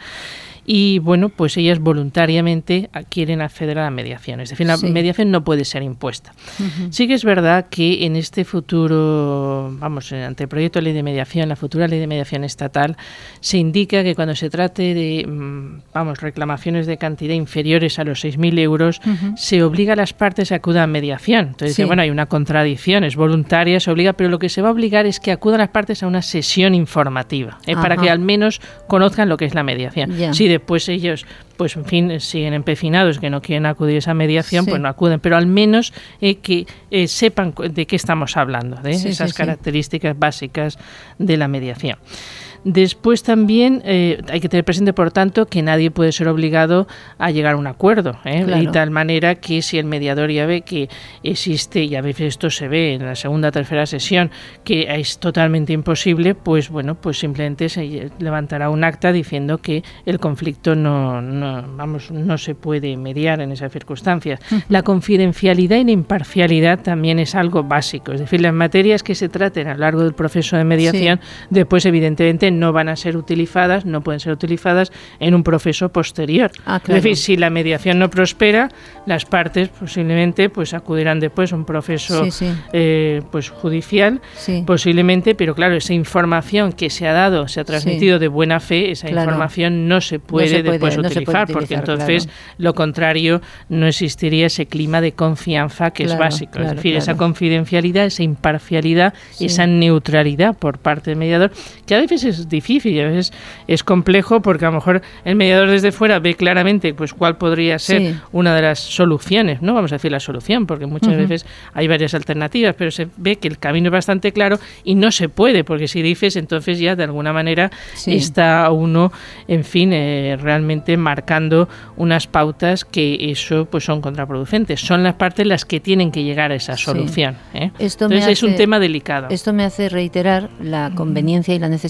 Y, bueno, pues ellas voluntariamente quieren acceder a la mediación. Es decir, la sí. mediación no puede ser impuesta. Uh-huh. Sí que es verdad que en este futuro, vamos, ante el proyecto de ley de mediación, la futura ley de mediación estatal, se indica que cuando se trate de, vamos, reclamaciones de cantidad inferiores a los seis mil euros, uh-huh. se obliga a las partes a acudir a mediación. Entonces, sí. bueno, hay una contradicción, es voluntaria, se obliga, pero lo que se va a obligar es que acudan las partes a una sesión informativa, ¿eh? para que al menos conozcan lo que es la mediación. Yeah. Sí, después ellos, pues en fin, siguen empecinados que no quieren acudir a esa mediación, sí. pues no acuden, pero al menos eh, que eh, sepan de qué estamos hablando, de sí, esas sí, características sí. básicas de la mediación. Después también eh, hay que tener presente, por tanto, que nadie puede ser obligado a llegar a un acuerdo, ¿eh? Claro. De tal manera que si el mediador ya ve que existe, y a veces esto se ve en la segunda o tercera sesión, que es totalmente imposible, pues bueno, pues simplemente se levantará un acta diciendo que el conflicto no, no, vamos, no se puede mediar en esas circunstancias. Uh-huh. La confidencialidad y la imparcialidad también es algo básico, es decir, las materias que se traten a lo largo del proceso de mediación, sí. después evidentemente no van a ser utilizadas, no pueden ser utilizadas en un proceso posterior. Ah, claro. Es decir, si la mediación no prospera, las partes posiblemente pues acudirán después a un proceso sí, sí. Eh, pues judicial, sí. posiblemente, pero claro, esa información que se ha dado, se ha transmitido sí. de buena fe, esa claro. información no se puede, no se puede después no utilizar, se puede utilizar, porque entonces claro. lo contrario, no existiría ese clima de confianza que claro, es básico. Claro, es decir, claro. esa confidencialidad, esa imparcialidad, sí. esa neutralidad por parte del mediador, que a veces es difícil y a veces es complejo porque a lo mejor el mediador desde fuera ve claramente pues cuál podría ser sí. una de las soluciones, no vamos a decir la solución porque muchas uh-huh. veces hay varias alternativas, pero se ve que el camino es bastante claro y no se puede, porque si dices entonces ya de alguna manera sí. está uno, en fin, eh, realmente marcando unas pautas que eso pues son contraproducentes. Son las partes las que tienen que llegar a esa solución. Sí. ¿eh? Esto entonces me hace, es un tema delicado. Esto me hace reiterar la conveniencia y la necesidad de que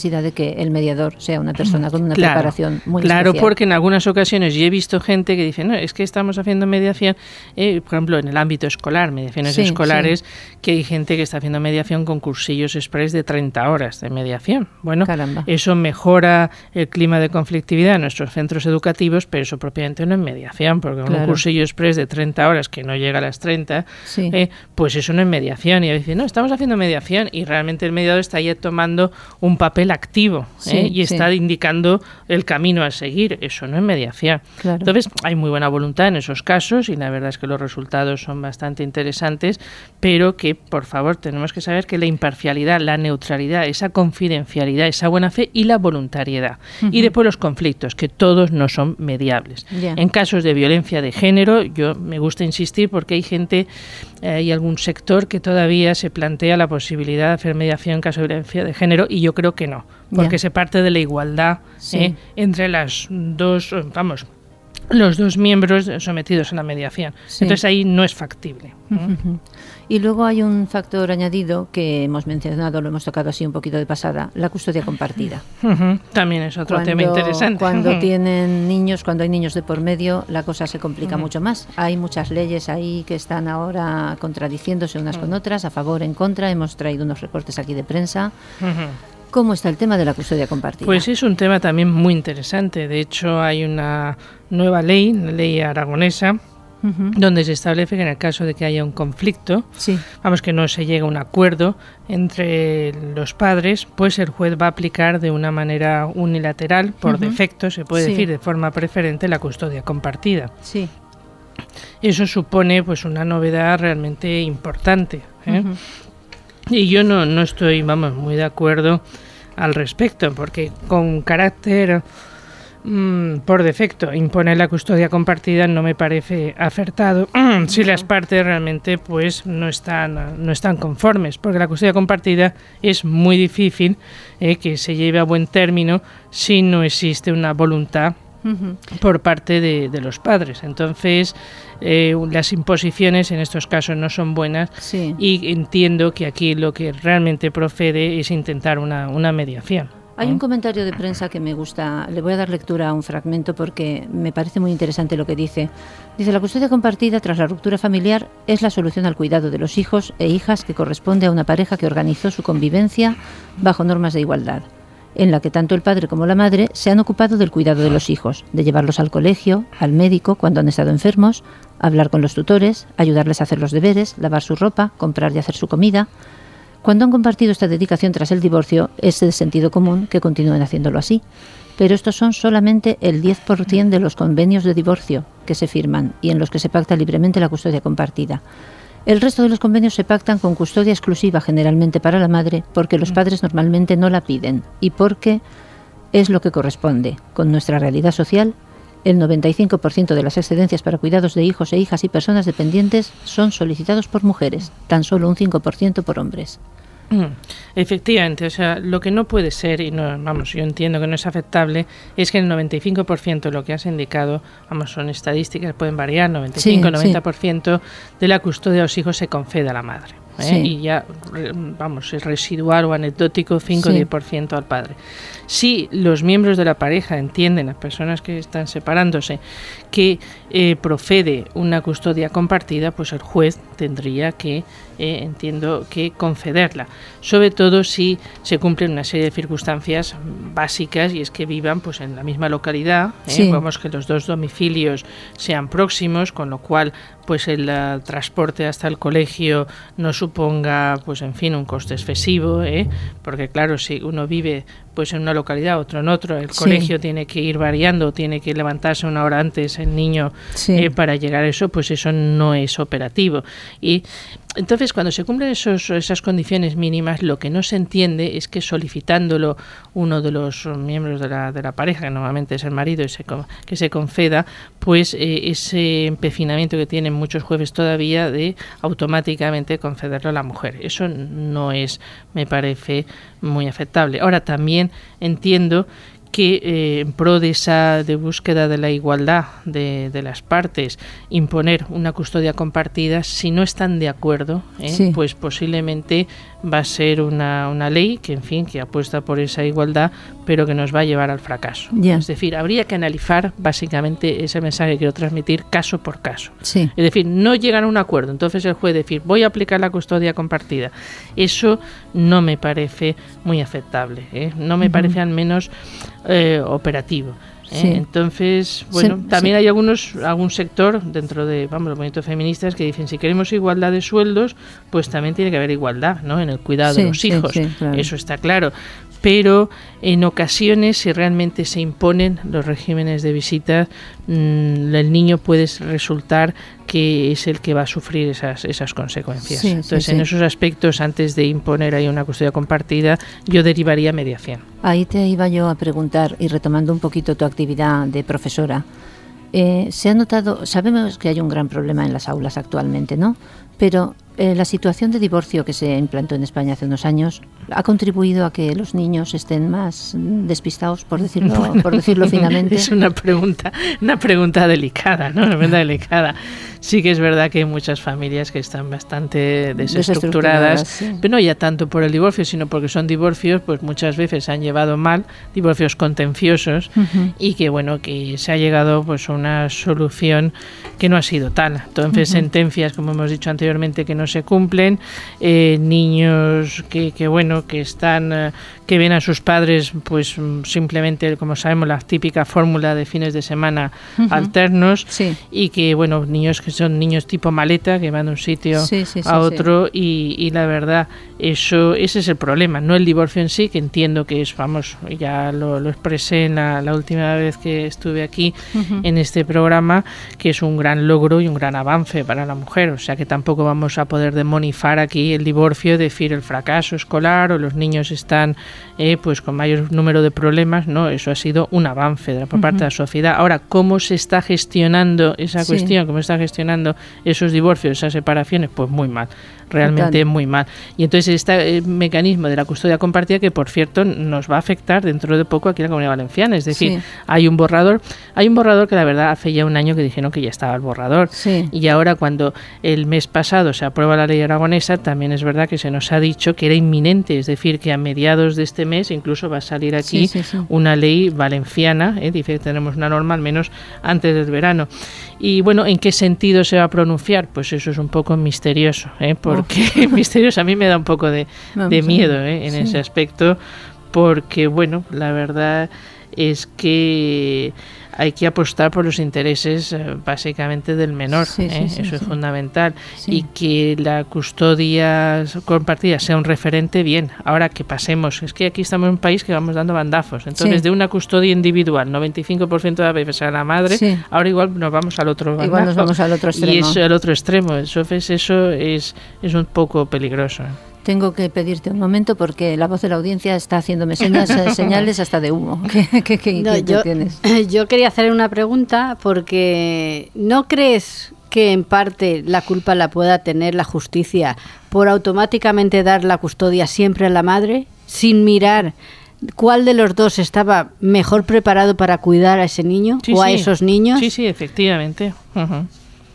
que el mediador sea una persona con una claro, preparación muy Claro, especial. porque en algunas ocasiones yo he visto gente que dice, no, es que estamos haciendo mediación, eh, por ejemplo, en el ámbito escolar, mediaciones sí, escolares, sí. que hay gente que está haciendo mediación con cursillos express de treinta horas de mediación. Bueno, Caramba. eso mejora el clima de conflictividad en nuestros centros educativos, pero eso propiamente no es mediación, porque claro. un cursillo express de treinta horas que no llega a las treinta, sí. eh, pues eso no es mediación. Y a veces, no, estamos haciendo mediación y realmente el mediador está ya tomando un papel activo sí, ¿eh? y está sí. indicando el camino a seguir. Eso no es mediación. Claro. Entonces, hay muy buena voluntad en esos casos y la verdad es que los resultados son bastante interesantes, pero que, por favor, tenemos que saber que la imparcialidad, la neutralidad, esa confidencialidad, esa buena fe y la voluntariedad. Uh-huh. Y después los conflictos, que todos no son mediables. Yeah. En casos de violencia de género, yo me gusta insistir porque hay gente, eh, hay algún sector que todavía se plantea la posibilidad de hacer mediación en caso de violencia de género y yo creo que no, porque yeah. se parte de la igualdad sí. eh, entre las dos, vamos, los dos miembros sometidos a la mediación. Sí. Entonces ahí no es factible. Uh-huh. Y luego hay un factor añadido que hemos mencionado, lo hemos tocado así un poquito de pasada, la custodia compartida. Uh-huh. También es otro cuando, tema interesante. Cuando uh-huh. tienen niños, cuando hay niños de por medio, la cosa se complica uh-huh. mucho más. Hay muchas leyes ahí que están ahora contradiciéndose unas uh-huh. con otras, a favor, en contra. Hemos traído unos recortes aquí de prensa. Uh-huh. ¿Cómo está el tema de la custodia compartida? Pues es un tema también muy interesante. De hecho, hay una nueva ley, la ley aragonesa, uh-huh. donde se establece que en el caso de que haya un conflicto, sí. vamos, que no se llegue a un acuerdo entre los padres, pues el juez va a aplicar de una manera unilateral, por uh-huh. defecto, se puede sí. decir de forma preferente, la custodia compartida. Sí. Eso supone pues una novedad realmente importante, ¿eh? Uh-huh. Y yo no, no estoy, vamos, muy de acuerdo al respecto, porque con carácter mmm, por defecto imponer la custodia compartida no me parece acertado mm, si las partes realmente pues no están, no están conformes, porque la custodia compartida es muy difícil eh, que se lleve a buen término si no existe una voluntad uh-huh. por parte de, de los padres. Entonces, eh, las imposiciones en estos casos no son buenas sí. y entiendo que aquí lo que realmente procede es intentar una, una mediación. Hay un comentario de prensa que me gusta, le voy a dar lectura a un fragmento porque me parece muy interesante lo que dice. Dice, la custodia compartida tras la ruptura familiar es la solución al cuidado de los hijos e hijas que corresponde a una pareja que organizó su convivencia bajo normas de igualdad, en la que tanto el padre como la madre se han ocupado del cuidado de los hijos, de llevarlos al colegio, al médico cuando han estado enfermos, hablar con los tutores, ayudarles a hacer los deberes, lavar su ropa, comprar y hacer su comida. Cuando han compartido esta dedicación tras el divorcio, es de sentido común que continúen haciéndolo así. Pero estos son solamente el diez por ciento de los convenios de divorcio que se firman y en los que se pacta libremente la custodia compartida. El resto de los convenios se pactan con custodia exclusiva generalmente para la madre, porque los padres normalmente no la piden y porque es lo que corresponde. Con nuestra realidad social, el noventa y cinco por ciento de las excedencias para cuidados de hijos e hijas y personas dependientes son solicitados por mujeres, tan solo un cinco por ciento por hombres. Mm, efectivamente, o sea, lo que no puede ser, y no, vamos, yo entiendo que no es aceptable, es que el noventa y cinco por ciento de lo que has indicado, vamos, son estadísticas, pueden variar, noventa y cinco, sí, noventa por ciento sí. de la custodia de los hijos se concede a la madre. ¿eh? Sí. Y ya, vamos, es residual o anecdótico, cinco o diez por ciento al padre. Si los miembros de la pareja entienden, las personas que están separándose, que eh, procede una custodia compartida, pues el juez tendría que, eh, entiendo, que concederla. Sobre todo si se cumplen una serie de circunstancias básicas, y es que vivan pues en la misma localidad, ¿eh? sí. vamos, que los dos domicilios sean próximos, con lo cual pues el uh, transporte hasta el colegio no suponga, pues en fin, un coste excesivo, ¿eh? Porque claro, si uno vive pues en una localidad, otro en otro, el sí. colegio tiene que ir variando, tiene que levantarse una hora antes el niño sí. eh, para llegar a eso, pues eso no es operativo. Y entonces, cuando se cumplen esos, esas condiciones mínimas, lo que no se entiende es que solicitándolo uno de los miembros de la, de la pareja, que normalmente es el marido, y se, que se conceda, pues eh, ese empecinamiento que tienen muchos jueces todavía de automáticamente concederlo a la mujer. Eso no es, me parece, muy aceptable. Ahora, también entiendo que eh, en pro de esa de búsqueda de la igualdad de, de las partes, imponer una custodia compartida, si no están de acuerdo, ¿eh? sí. pues posiblemente va a ser una, una ley que, en fin, que apuesta por esa igualdad, pero que nos va a llevar al fracaso. Yeah. Es decir, habría que analizar básicamente ese mensaje que quiero transmitir caso por caso. Sí. Es decir, no llegan a un acuerdo, entonces el juez decir, voy a aplicar la custodia compartida. Eso no me parece muy aceptable, ¿eh? No me uh-huh. parece al menos eh, operativo. ¿Eh? Sí. Entonces, bueno, sí, también sí. hay algunos algún sector dentro de, vamos, los movimientos feministas que dicen, si queremos igualdad de sueldos, pues también tiene que haber igualdad, ¿no?, en el cuidado sí, de los sí, hijos. Sí, claro. Eso está claro. Pero en ocasiones, si realmente se imponen los regímenes de visita, mmm, el niño puede resultar que es el que va a sufrir esas, esas consecuencias. Sí, Entonces, sí, en sí. esos aspectos, antes de imponer ahí una custodia compartida, yo derivaría mediación. Ahí te iba yo a preguntar, y retomando un poquito tu actividad de profesora, eh, se ha notado, sabemos que hay un gran problema en las aulas actualmente, ¿no? Pero eh, la situación de divorcio que se implantó en España hace unos años ha contribuido a que los niños estén más despistados, por decirlo, bueno, por decirlo finamente. Es una pregunta, una pregunta delicada, ¿no? Una pregunta delicada. Sí que es verdad que hay muchas familias que están bastante desestructuradas, desestructuradas sí. pero no ya tanto por el divorcio, sino porque son divorcios, pues muchas veces se han llevado mal, divorcios contenciosos, uh-huh. y que bueno, que se ha llegado pues a una solución que no ha sido tal. Entonces, uh-huh. sentencias, como hemos dicho anteriormente, que no se cumplen, eh, niños que, que bueno, que están, eh, que ven a sus padres, pues simplemente, como sabemos, la típica fórmula de fines de semana uh-huh. alternos, sí. y que bueno, niños que son niños tipo maleta, que van de un sitio sí, sí, sí, a otro, sí. y, y la verdad, eso ese es el problema, no el divorcio en sí, que entiendo que es, vamos, ya lo, lo expresé en la, la última vez que estuve aquí uh-huh. en este programa, que es un gran logro y un gran avance para la mujer, o sea que tampoco vamos a poder demonizar aquí el divorcio, decir el fracaso escolar o los niños están eh, pues con mayor número de problemas, no, eso ha sido un avance de la, por uh-huh. parte de la sociedad. Ahora, ¿cómo se está gestionando esa sí. cuestión? ¿Cómo se está gestionando esos divorcios, esas separaciones? Pues muy mal, realmente Total. muy mal. Y entonces este mecanismo de la custodia compartida, que por cierto nos va a afectar dentro de poco aquí en la Comunidad Valenciana, es decir, sí. hay un borrador, hay un borrador que la verdad hace ya un año que dijeron que ya estaba el borrador, sí. y ahora cuando el mes pasado se aprueba la ley aragonesa, también es verdad que se nos ha dicho que era inminente, es decir, que a mediados de este mes incluso va a salir aquí sí, sí, sí. una ley valenciana, ¿eh? Dice que tenemos una norma al menos antes del verano. Y bueno, ¿en qué sentido se va a pronunciar? Pues eso es un poco misterioso, ¿eh? Porque oh. misterioso a mí me da un poco de, de miedo ¿eh? en sí. ese aspecto, porque bueno, la verdad es que hay que apostar por los intereses eh, básicamente del menor, sí, ¿eh? sí, sí, eso sí. es fundamental, sí. y que la custodia compartida sea un referente, bien. Ahora que pasemos, es que aquí estamos en un país que vamos dando bandazos, entonces sí. de una custodia individual, noventa y cinco por ciento de las veces a la madre, sí. ahora igual nos vamos al otro bandazo, igual nos vamos al otro extremo, y eso al otro extremo, entonces eso es, es un poco peligroso. Tengo que pedirte un momento porque la voz de la audiencia está haciéndome señas, señales hasta de humo. ¿Qué, qué, qué, no, qué yo, tienes? Yo quería hacer una pregunta porque ¿no crees que en parte la culpa la pueda tener la justicia por automáticamente dar la custodia siempre a la madre sin mirar cuál de los dos estaba mejor preparado para cuidar a ese niño sí, o a sí. esos niños? Sí, sí, efectivamente. Uh-huh.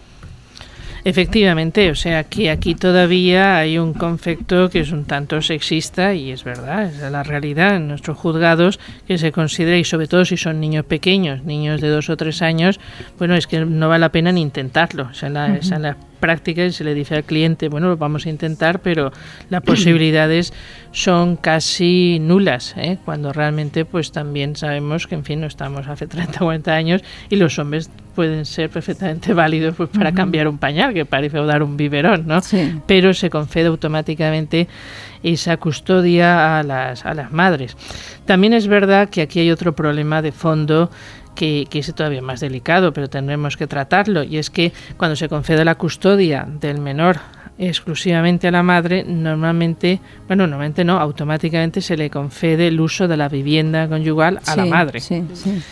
Efectivamente, o sea, que aquí todavía hay un concepto que es un tanto sexista y es verdad, es la realidad en nuestros juzgados que se considera, y sobre todo si son niños pequeños, niños de dos o tres años, bueno, es que no vale la pena ni intentarlo, o sea, la, uh-huh. esa es la práctica y se le dice al cliente, bueno, lo vamos a intentar, pero las posibilidades son casi nulas, ¿eh? Cuando realmente pues también sabemos que, en fin, no estamos hace treinta o cuarenta años y los hombres pueden ser perfectamente válidos pues para uh-huh. cambiar un pañal, que parece o dar un biberón, ¿no? Sí. Pero se concede automáticamente esa custodia a las, a las madres. También es verdad que aquí hay otro problema de fondo que, que es todavía más delicado, pero tendremos que tratarlo, y es que cuando se concede la custodia del menor exclusivamente a la madre, normalmente, bueno, normalmente no, automáticamente se le concede el uso de la vivienda conyugal a sí, la madre. Sí, sí.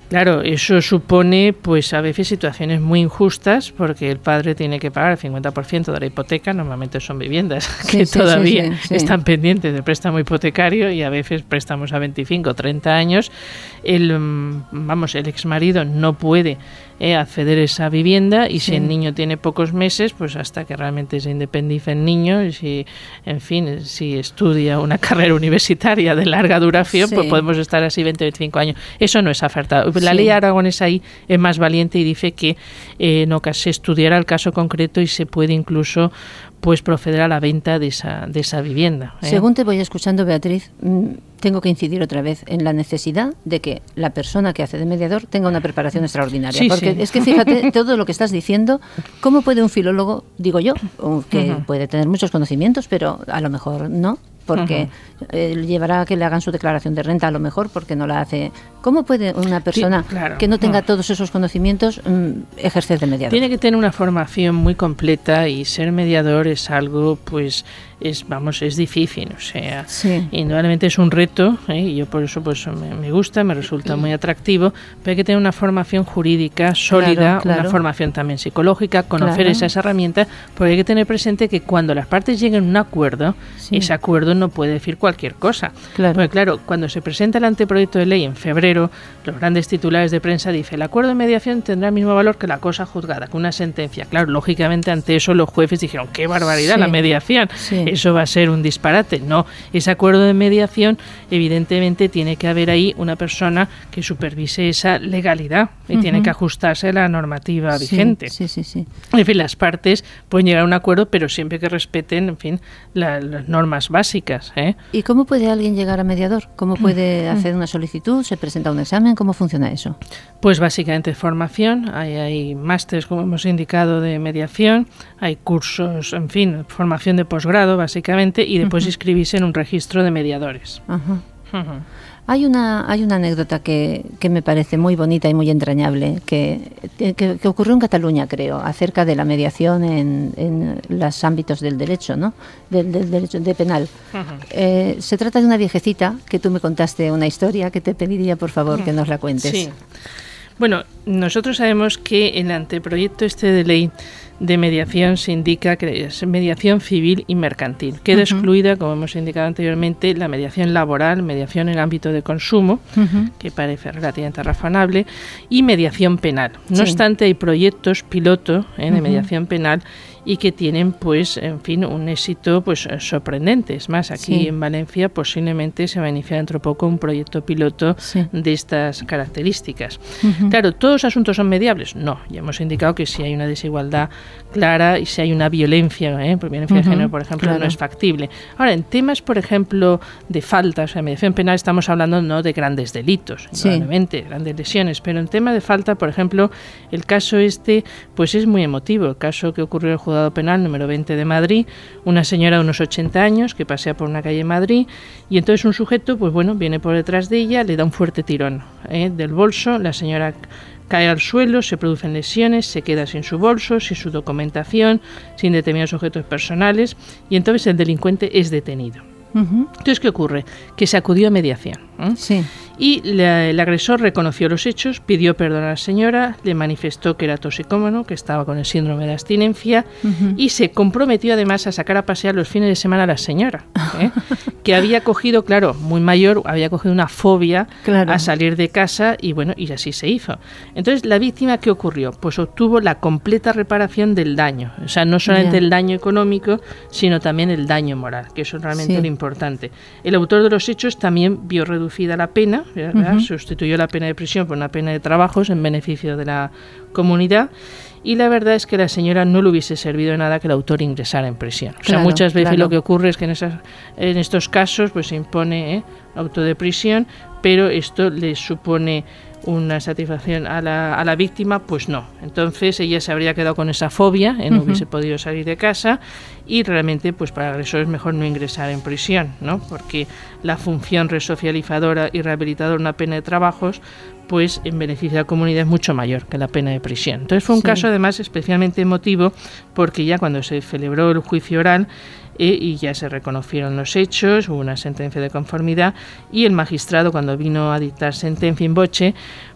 Claro, eso supone pues a veces situaciones muy injustas porque el padre tiene que pagar el cincuenta por ciento de la hipoteca, normalmente son viviendas sí, que sí, todavía sí, sí, sí. están pendientes de préstamo hipotecario y a veces préstamos a veinticinco o treinta años. El, vamos, el exmarido no puede eh, acceder a esa vivienda y sí. si el niño tiene pocos meses, pues hasta que realmente se independice el niño y si, en fin, si estudia una carrera universitaria de larga duración, sí. pues podemos estar así veinte o veinticinco años. Eso no es ofertado. La sí. ley aragonesa ahí es más valiente y dice que eh, no, que se estudiará el caso concreto y se puede incluso pues proceder a la venta de esa, de esa vivienda. ¿eh? Según te voy escuchando, Beatriz, tengo que incidir otra vez en la necesidad de que la persona que hace de mediador tenga una preparación extraordinaria. Sí, porque sí. es que fíjate todo lo que estás diciendo, ¿cómo puede un filólogo, digo yo, que uh-huh. puede tener muchos conocimientos, pero a lo mejor no? Porque uh-huh. eh, llevará a que le hagan su declaración de renta a lo mejor porque no la hace. ¿Cómo puede una persona sí, claro. que no tenga uh-huh. todos esos conocimientos mm, ejercer de mediador? Tiene que tener una formación muy completa y ser mediador es algo, pues, es vamos, es difícil, o sea, sí. indudablemente es un reto, ¿eh? y yo por eso pues me, me gusta, me resulta muy atractivo, pero hay que tener una formación jurídica sólida, claro, claro. una formación también psicológica, conocer claro. esas herramientas, porque hay que tener presente que cuando las partes lleguen a un acuerdo, sí. ese acuerdo no puede decir cualquier cosa. Claro. Porque claro, cuando se presenta el anteproyecto de ley en febrero, los grandes titulares de prensa dicen el acuerdo de mediación tendrá el mismo valor que la cosa juzgada, que una sentencia. Claro, lógicamente ante eso los jueces dijeron, qué barbaridad sí. la mediación, sí. eso va a ser un disparate. No, ese acuerdo de mediación evidentemente tiene que haber ahí una persona que supervise esa legalidad y uh-huh. tiene que ajustarse a la normativa sí, vigente. Sí, sí, sí. En fin, las partes pueden llegar a un acuerdo, pero siempre que respeten, en fin, la, las normas básicas. ¿eh? ¿Y cómo puede alguien llegar a mediador? ¿Cómo puede hacer una solicitud? ¿Se presenta un examen? ¿Cómo funciona eso? Pues básicamente formación, hay, hay másteres, como hemos indicado, de mediación, hay cursos, en fin, formación de posgrado, básicamente, y después uh-huh. inscribirse en un registro de mediadores. Uh-huh. Uh-huh. Hay una hay una anécdota que, que me parece muy bonita y muy entrañable, que, que, que ocurrió en Cataluña, creo, acerca de la mediación en, en los ámbitos del derecho, ¿no? Del, del derecho de penal. Uh-huh. Eh, se trata de una viejecita que tú me contaste una historia que te pediría, por favor, uh-huh. que nos la cuentes. Sí. Bueno, nosotros sabemos que en el anteproyecto este de ley de mediación se indica que es mediación civil y mercantil. Queda uh-huh. excluida, como hemos indicado anteriormente, la mediación laboral, mediación en el ámbito de consumo, uh-huh. que parece relativamente razonable, y mediación penal. No sí. obstante, hay proyectos piloto eh, de uh-huh. mediación penal y que tienen, pues, en fin, un éxito pues sorprendente. Es más, aquí sí. en Valencia posiblemente se va a iniciar dentro de poco un proyecto piloto sí. de estas características. Uh-huh. Claro, ¿todos los asuntos son mediables? No, ya hemos indicado que si hay una desigualdad clara y si hay una violencia, ¿eh? Por violencia uh-huh. de género, por ejemplo, claro. no es factible. Ahora, en temas, por ejemplo, de faltas, o sea, mediación penal, estamos hablando no de grandes delitos, sí. probablemente, grandes lesiones, pero en tema de falta, por ejemplo, el caso este, pues es muy emotivo, el caso que ocurrió en el juzgado penal número veinte de Madrid, una señora de unos ochenta años que pasea por una calle en Madrid y entonces un sujeto, pues bueno, viene por detrás de ella, le da un fuerte tirón ¿eh? del bolso, la señora cae al suelo, se producen lesiones, se queda sin su bolso, sin su documentación, sin determinados objetos personales y entonces el delincuente es detenido. Uh-huh. Entonces, ¿qué ocurre? Que se acudió a mediación. ¿eh? Sí. Y la, el agresor reconoció los hechos, pidió perdón a la señora, le manifestó que era toxicómano, que estaba con el síndrome de abstinencia uh-huh. y se comprometió además a sacar a pasear los fines de semana a la señora, ¿eh? que había cogido, claro, muy mayor, había cogido una fobia claro. a salir de casa y bueno, y así se hizo. Entonces, ¿la víctima qué ocurrió? Pues obtuvo la completa reparación del daño, o sea, no solamente yeah. el daño económico, sino también el daño moral, que eso es realmente sí. lo importante. El autor de los hechos también vio reducida la pena, Uh-huh. sustituyó la pena de prisión por una pena de trabajos en beneficio de la comunidad y la verdad es que la señora no le hubiese servido de nada que el autor ingresara en prisión. O sea, claro, muchas veces claro. lo que ocurre es que en, esas, en estos casos pues se impone ¿eh? auto de prisión, pero esto le supone una satisfacción a la, a la víctima, pues no. Entonces ella se habría quedado con esa fobia, ¿eh? no uh-huh. hubiese podido salir de casa y realmente pues para el agresor es mejor no ingresar en prisión, ¿no? Porque la función resocializadora y rehabilitadora de una pena de trabajos pues en beneficio de la comunidad es mucho mayor que la pena de prisión. Entonces fue un sí. caso además especialmente emotivo porque ya cuando se celebró el juicio oral eh, y ya se reconocieron los hechos, hubo una sentencia de conformidad y el magistrado cuando vino a dictar sentencia in voce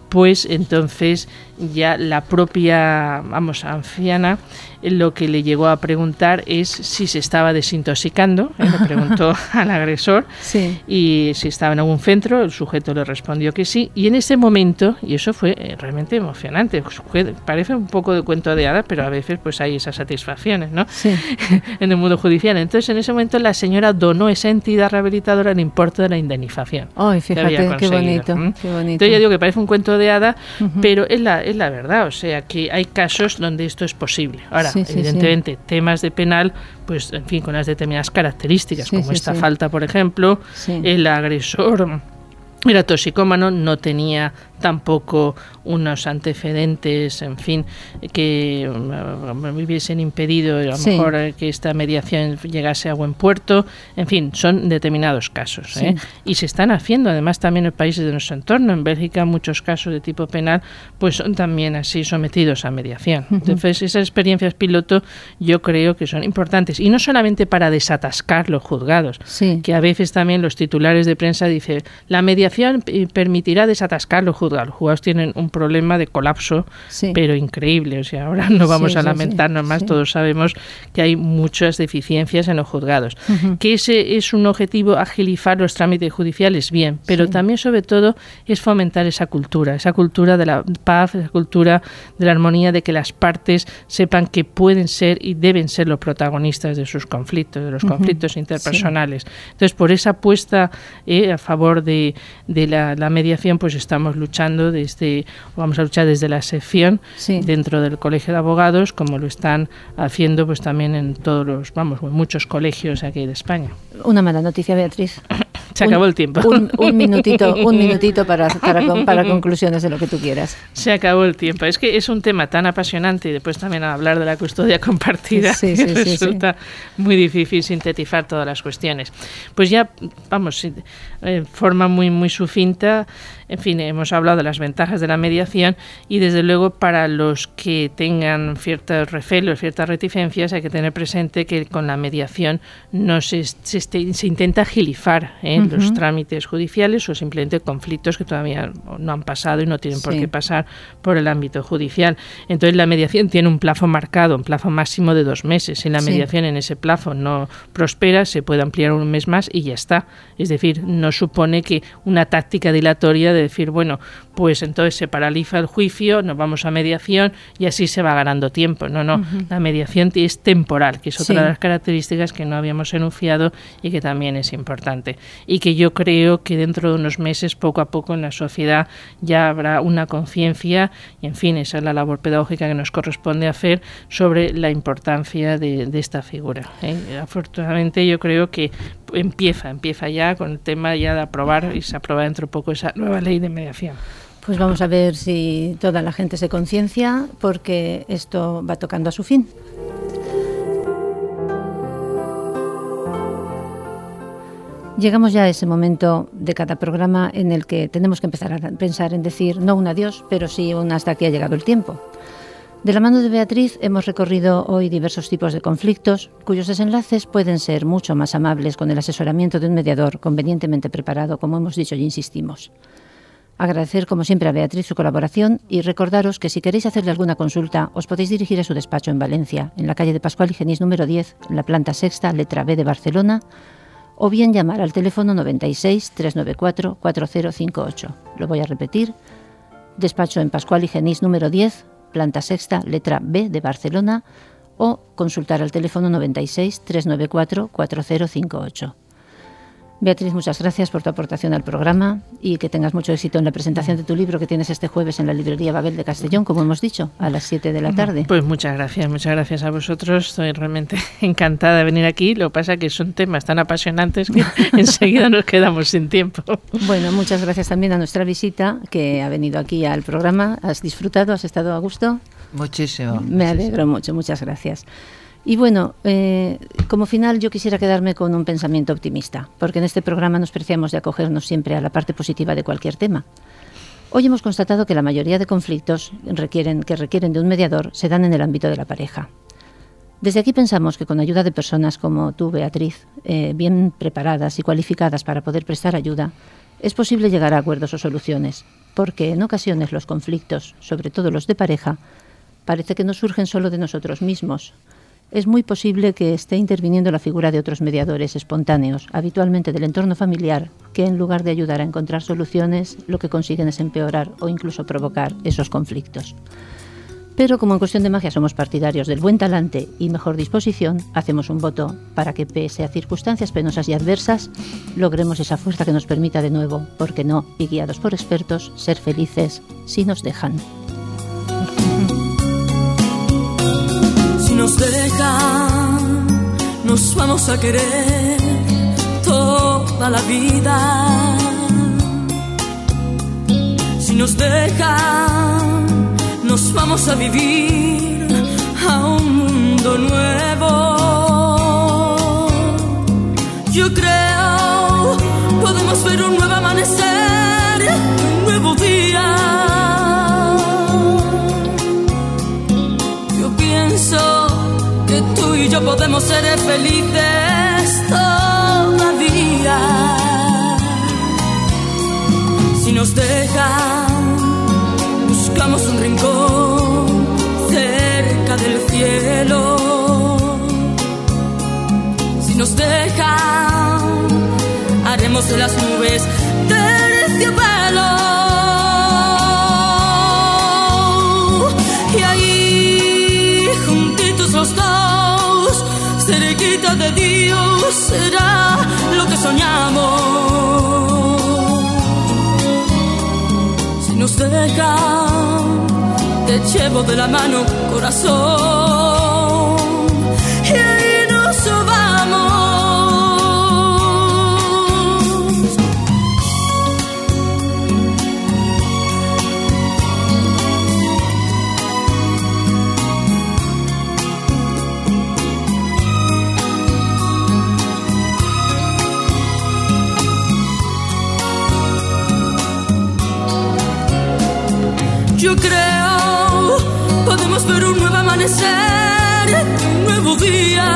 pues entonces ya la propia, vamos, anciana, lo que le llegó a preguntar es si se estaba desintoxicando, ¿eh? Le preguntó al agresor sí. y si estaba en algún centro, el sujeto le respondió que sí, y en ese momento, y eso fue eh, realmente emocionante, parece un poco de cuento de hadas, pero a veces pues hay esas satisfacciones, ¿no? Sí. En el mundo judicial. Entonces en ese momento la señora donó esa entidad rehabilitadora el importe de la indemnización. Ay, fíjate, que qué bonito, ¿Mm? qué bonito. Entonces yo digo que parece un cuento de hadas, uh-huh. pero es la, es la verdad, o sea que hay casos donde esto es posible. Ahora, sí, sí, evidentemente, sí. temas de penal, pues en fin, con las determinadas características, sí, como sí, esta sí. falta, por ejemplo, sí. el agresor era toxicómano, no tenía tampoco unos antecedentes, en fin, que me hubiesen impedido a lo sí. mejor que esta mediación llegase a buen puerto. En fin, son determinados casos. Sí. ¿eh? Y se están haciendo, además, también en países de nuestro entorno. En Bélgica, muchos casos de tipo penal pues son también así sometidos a mediación. Uh-huh. Entonces, esas experiencias piloto yo creo que son importantes. Y no solamente para desatascar los juzgados, sí. que a veces también los titulares de prensa dicen, la mediación permitirá desatascar los juzgados. Los juzgados tienen un problema de colapso, sí. pero increíble. O sea, ahora no vamos sí, a lamentarnos sí, más, sí. todos sabemos que hay muchas deficiencias en los juzgados. Uh-huh. Que ese es un objetivo, agilizar los trámites judiciales, bien, pero sí. también, sobre todo, es fomentar esa cultura, esa cultura de la paz, esa cultura de la armonía, de que las partes sepan que pueden ser y deben ser los protagonistas de sus conflictos, de los uh-huh. conflictos interpersonales. Sí. Entonces, por esa apuesta eh, a favor de, de la, la mediación, pues estamos luchando desde, vamos a luchar desde la sección sí. dentro del Colegio de Abogados, como lo están haciendo pues también en todos los, vamos, en muchos colegios aquí de España. Una mala noticia, Beatriz. Se acabó un, el tiempo. Un, un minutito, un minutito para, para, para conclusiones de lo que tú quieras. Se acabó el tiempo. Es que es un tema tan apasionante y después también hablar de la custodia compartida sí, sí, sí, resulta sí. muy difícil sintetizar todas las cuestiones. Pues ya, vamos, de forma muy, muy sucinta, en fin, hemos hablado de las ventajas de la mediación y desde luego para los que tengan ciertos recelos, ciertas reticencias, hay que tener presente que con la mediación no se, se, se intenta agilizar ¿eh? uh-huh. los trámites judiciales o simplemente conflictos que todavía no han pasado y no tienen sí. por qué pasar por el ámbito judicial. Entonces la mediación tiene un plazo marcado, un plazo máximo de dos meses. Si la mediación sí. en ese plazo no prospera, se puede ampliar un mes más y ya está. Es decir, no supone que una táctica dilatoria de decir, bueno, pues entonces se paraliza el juicio, nos vamos a mediación y así se va ganando tiempo. No, no, uh-huh. la mediación es temporal, que es otra sí. de las características que no habíamos enunciado y que también es importante. Y que yo creo que dentro de unos meses, poco a poco en la sociedad ya habrá una conciencia y, en fin, esa es la labor pedagógica que nos corresponde hacer sobre la importancia de, de esta figura. ¿eh? Afortunadamente yo creo que empieza, empieza ya con el tema ya de aprobar y se aprueba dentro de poco esa nueva ley de mediación. Pues vamos a ver si toda la gente se conciencia, porque esto va tocando a su fin. Llegamos ya a ese momento de cada programa en el que tenemos que empezar a pensar en decir no un adiós, pero sí un hasta aquí ha llegado el tiempo. De la mano de Beatriz hemos recorrido hoy diversos tipos de conflictos cuyos desenlaces pueden ser mucho más amables con el asesoramiento de un mediador convenientemente preparado, como hemos dicho y insistimos. Agradecer como siempre a Beatriz su colaboración y recordaros que si queréis hacerle alguna consulta os podéis dirigir a su despacho en Valencia, en la calle de Pascual y Genís número diez, en la planta sexta, letra B de Barcelona, o bien llamar al teléfono noventa y seis, trescientos noventa y cuatro, cuarenta cincuenta y ocho. Lo voy a repetir. Despacho en Pascual y Genís número diez, planta sexta, letra B de Barcelona, o consultar al teléfono noventa y seis, trescientos noventa y cuatro, cuarenta cincuenta y ocho. Beatriz, muchas gracias por tu aportación al programa y que tengas mucho éxito en la presentación de tu libro que tienes este jueves en la librería Babel de Castellón, como hemos dicho, a las siete de la tarde. Pues muchas gracias, muchas gracias a vosotros. Estoy realmente encantada de venir aquí. Lo que pasa es que son temas tan apasionantes que enseguida nos quedamos sin tiempo. Bueno, muchas gracias también a nuestra visita que ha venido aquí al programa. ¿Has disfrutado? ¿Has estado a gusto? Muchísimo. Me alegro mucho, muchas gracias. Y bueno, eh, como final yo quisiera quedarme con un pensamiento optimista, porque en este programa nos preciamos de acogernos siempre a la parte positiva de cualquier tema. Hoy hemos constatado que la mayoría de conflictos requieren, que requieren de un mediador se dan en el ámbito de la pareja. Desde aquí pensamos que con ayuda de personas como tú, Beatriz, eh, bien preparadas y cualificadas para poder prestar ayuda, Es posible llegar a acuerdos o soluciones, porque en ocasiones los conflictos, sobre todo los de pareja, parece que no surgen solo de nosotros mismos. Es muy posible que esté interviniendo la figura de otros mediadores espontáneos, habitualmente del entorno familiar, que en lugar de ayudar a encontrar soluciones, lo que consiguen es empeorar o incluso provocar esos conflictos. Pero como en Cuestión de Magia somos partidarios del buen talante y mejor disposición, hacemos un voto para que, pese a circunstancias penosas y adversas, logremos esa fuerza que nos permita de nuevo, ¿por qué no?, y guiados por expertos, ser felices si nos dejan. Si nos dejan, nos vamos a querer toda la vida. Si nos dejan, nos vamos a vivir a un mundo nuevo. Yo creo, podemos ver un nuevo amanecer, un nuevo día. Yo pienso que tú y yo podemos ser felices todavía. Si nos dejan, buscamos un rincón cerca del cielo. Si nos dejan, haremos de las nubes terciopelo. Y ahí, juntitos los dos, cerquita de Dios, será lo que soñamos. Si nos dejan, te llevo de la mano, corazón, y ahí nos vamos. Yo creo, podemos ver un nuevo amanecer, un nuevo día.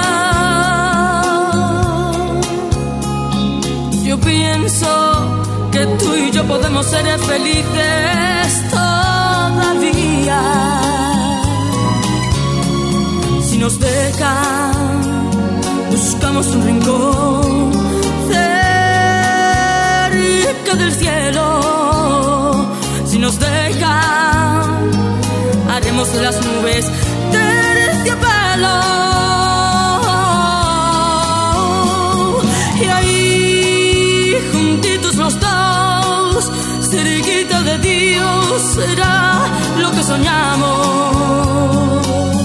Yo pienso que tú y yo podemos ser felices todavía. Si nos dejan, buscamos un rincón cerca del cielo. Si nos dejan, haremos de las nubes terciopelo. Y ahí, juntitos los dos, cerquita de Dios, será lo que soñamos.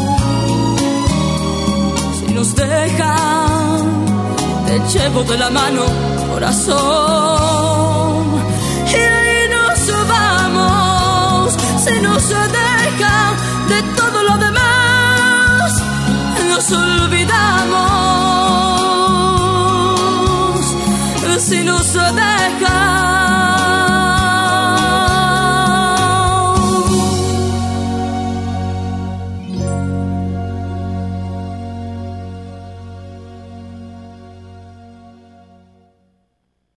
Si nos dejan, te llevo de la mano, corazón, y ahí nos vamos. Si nos deja de todo lo demás, nos olvidamos. Si nos deja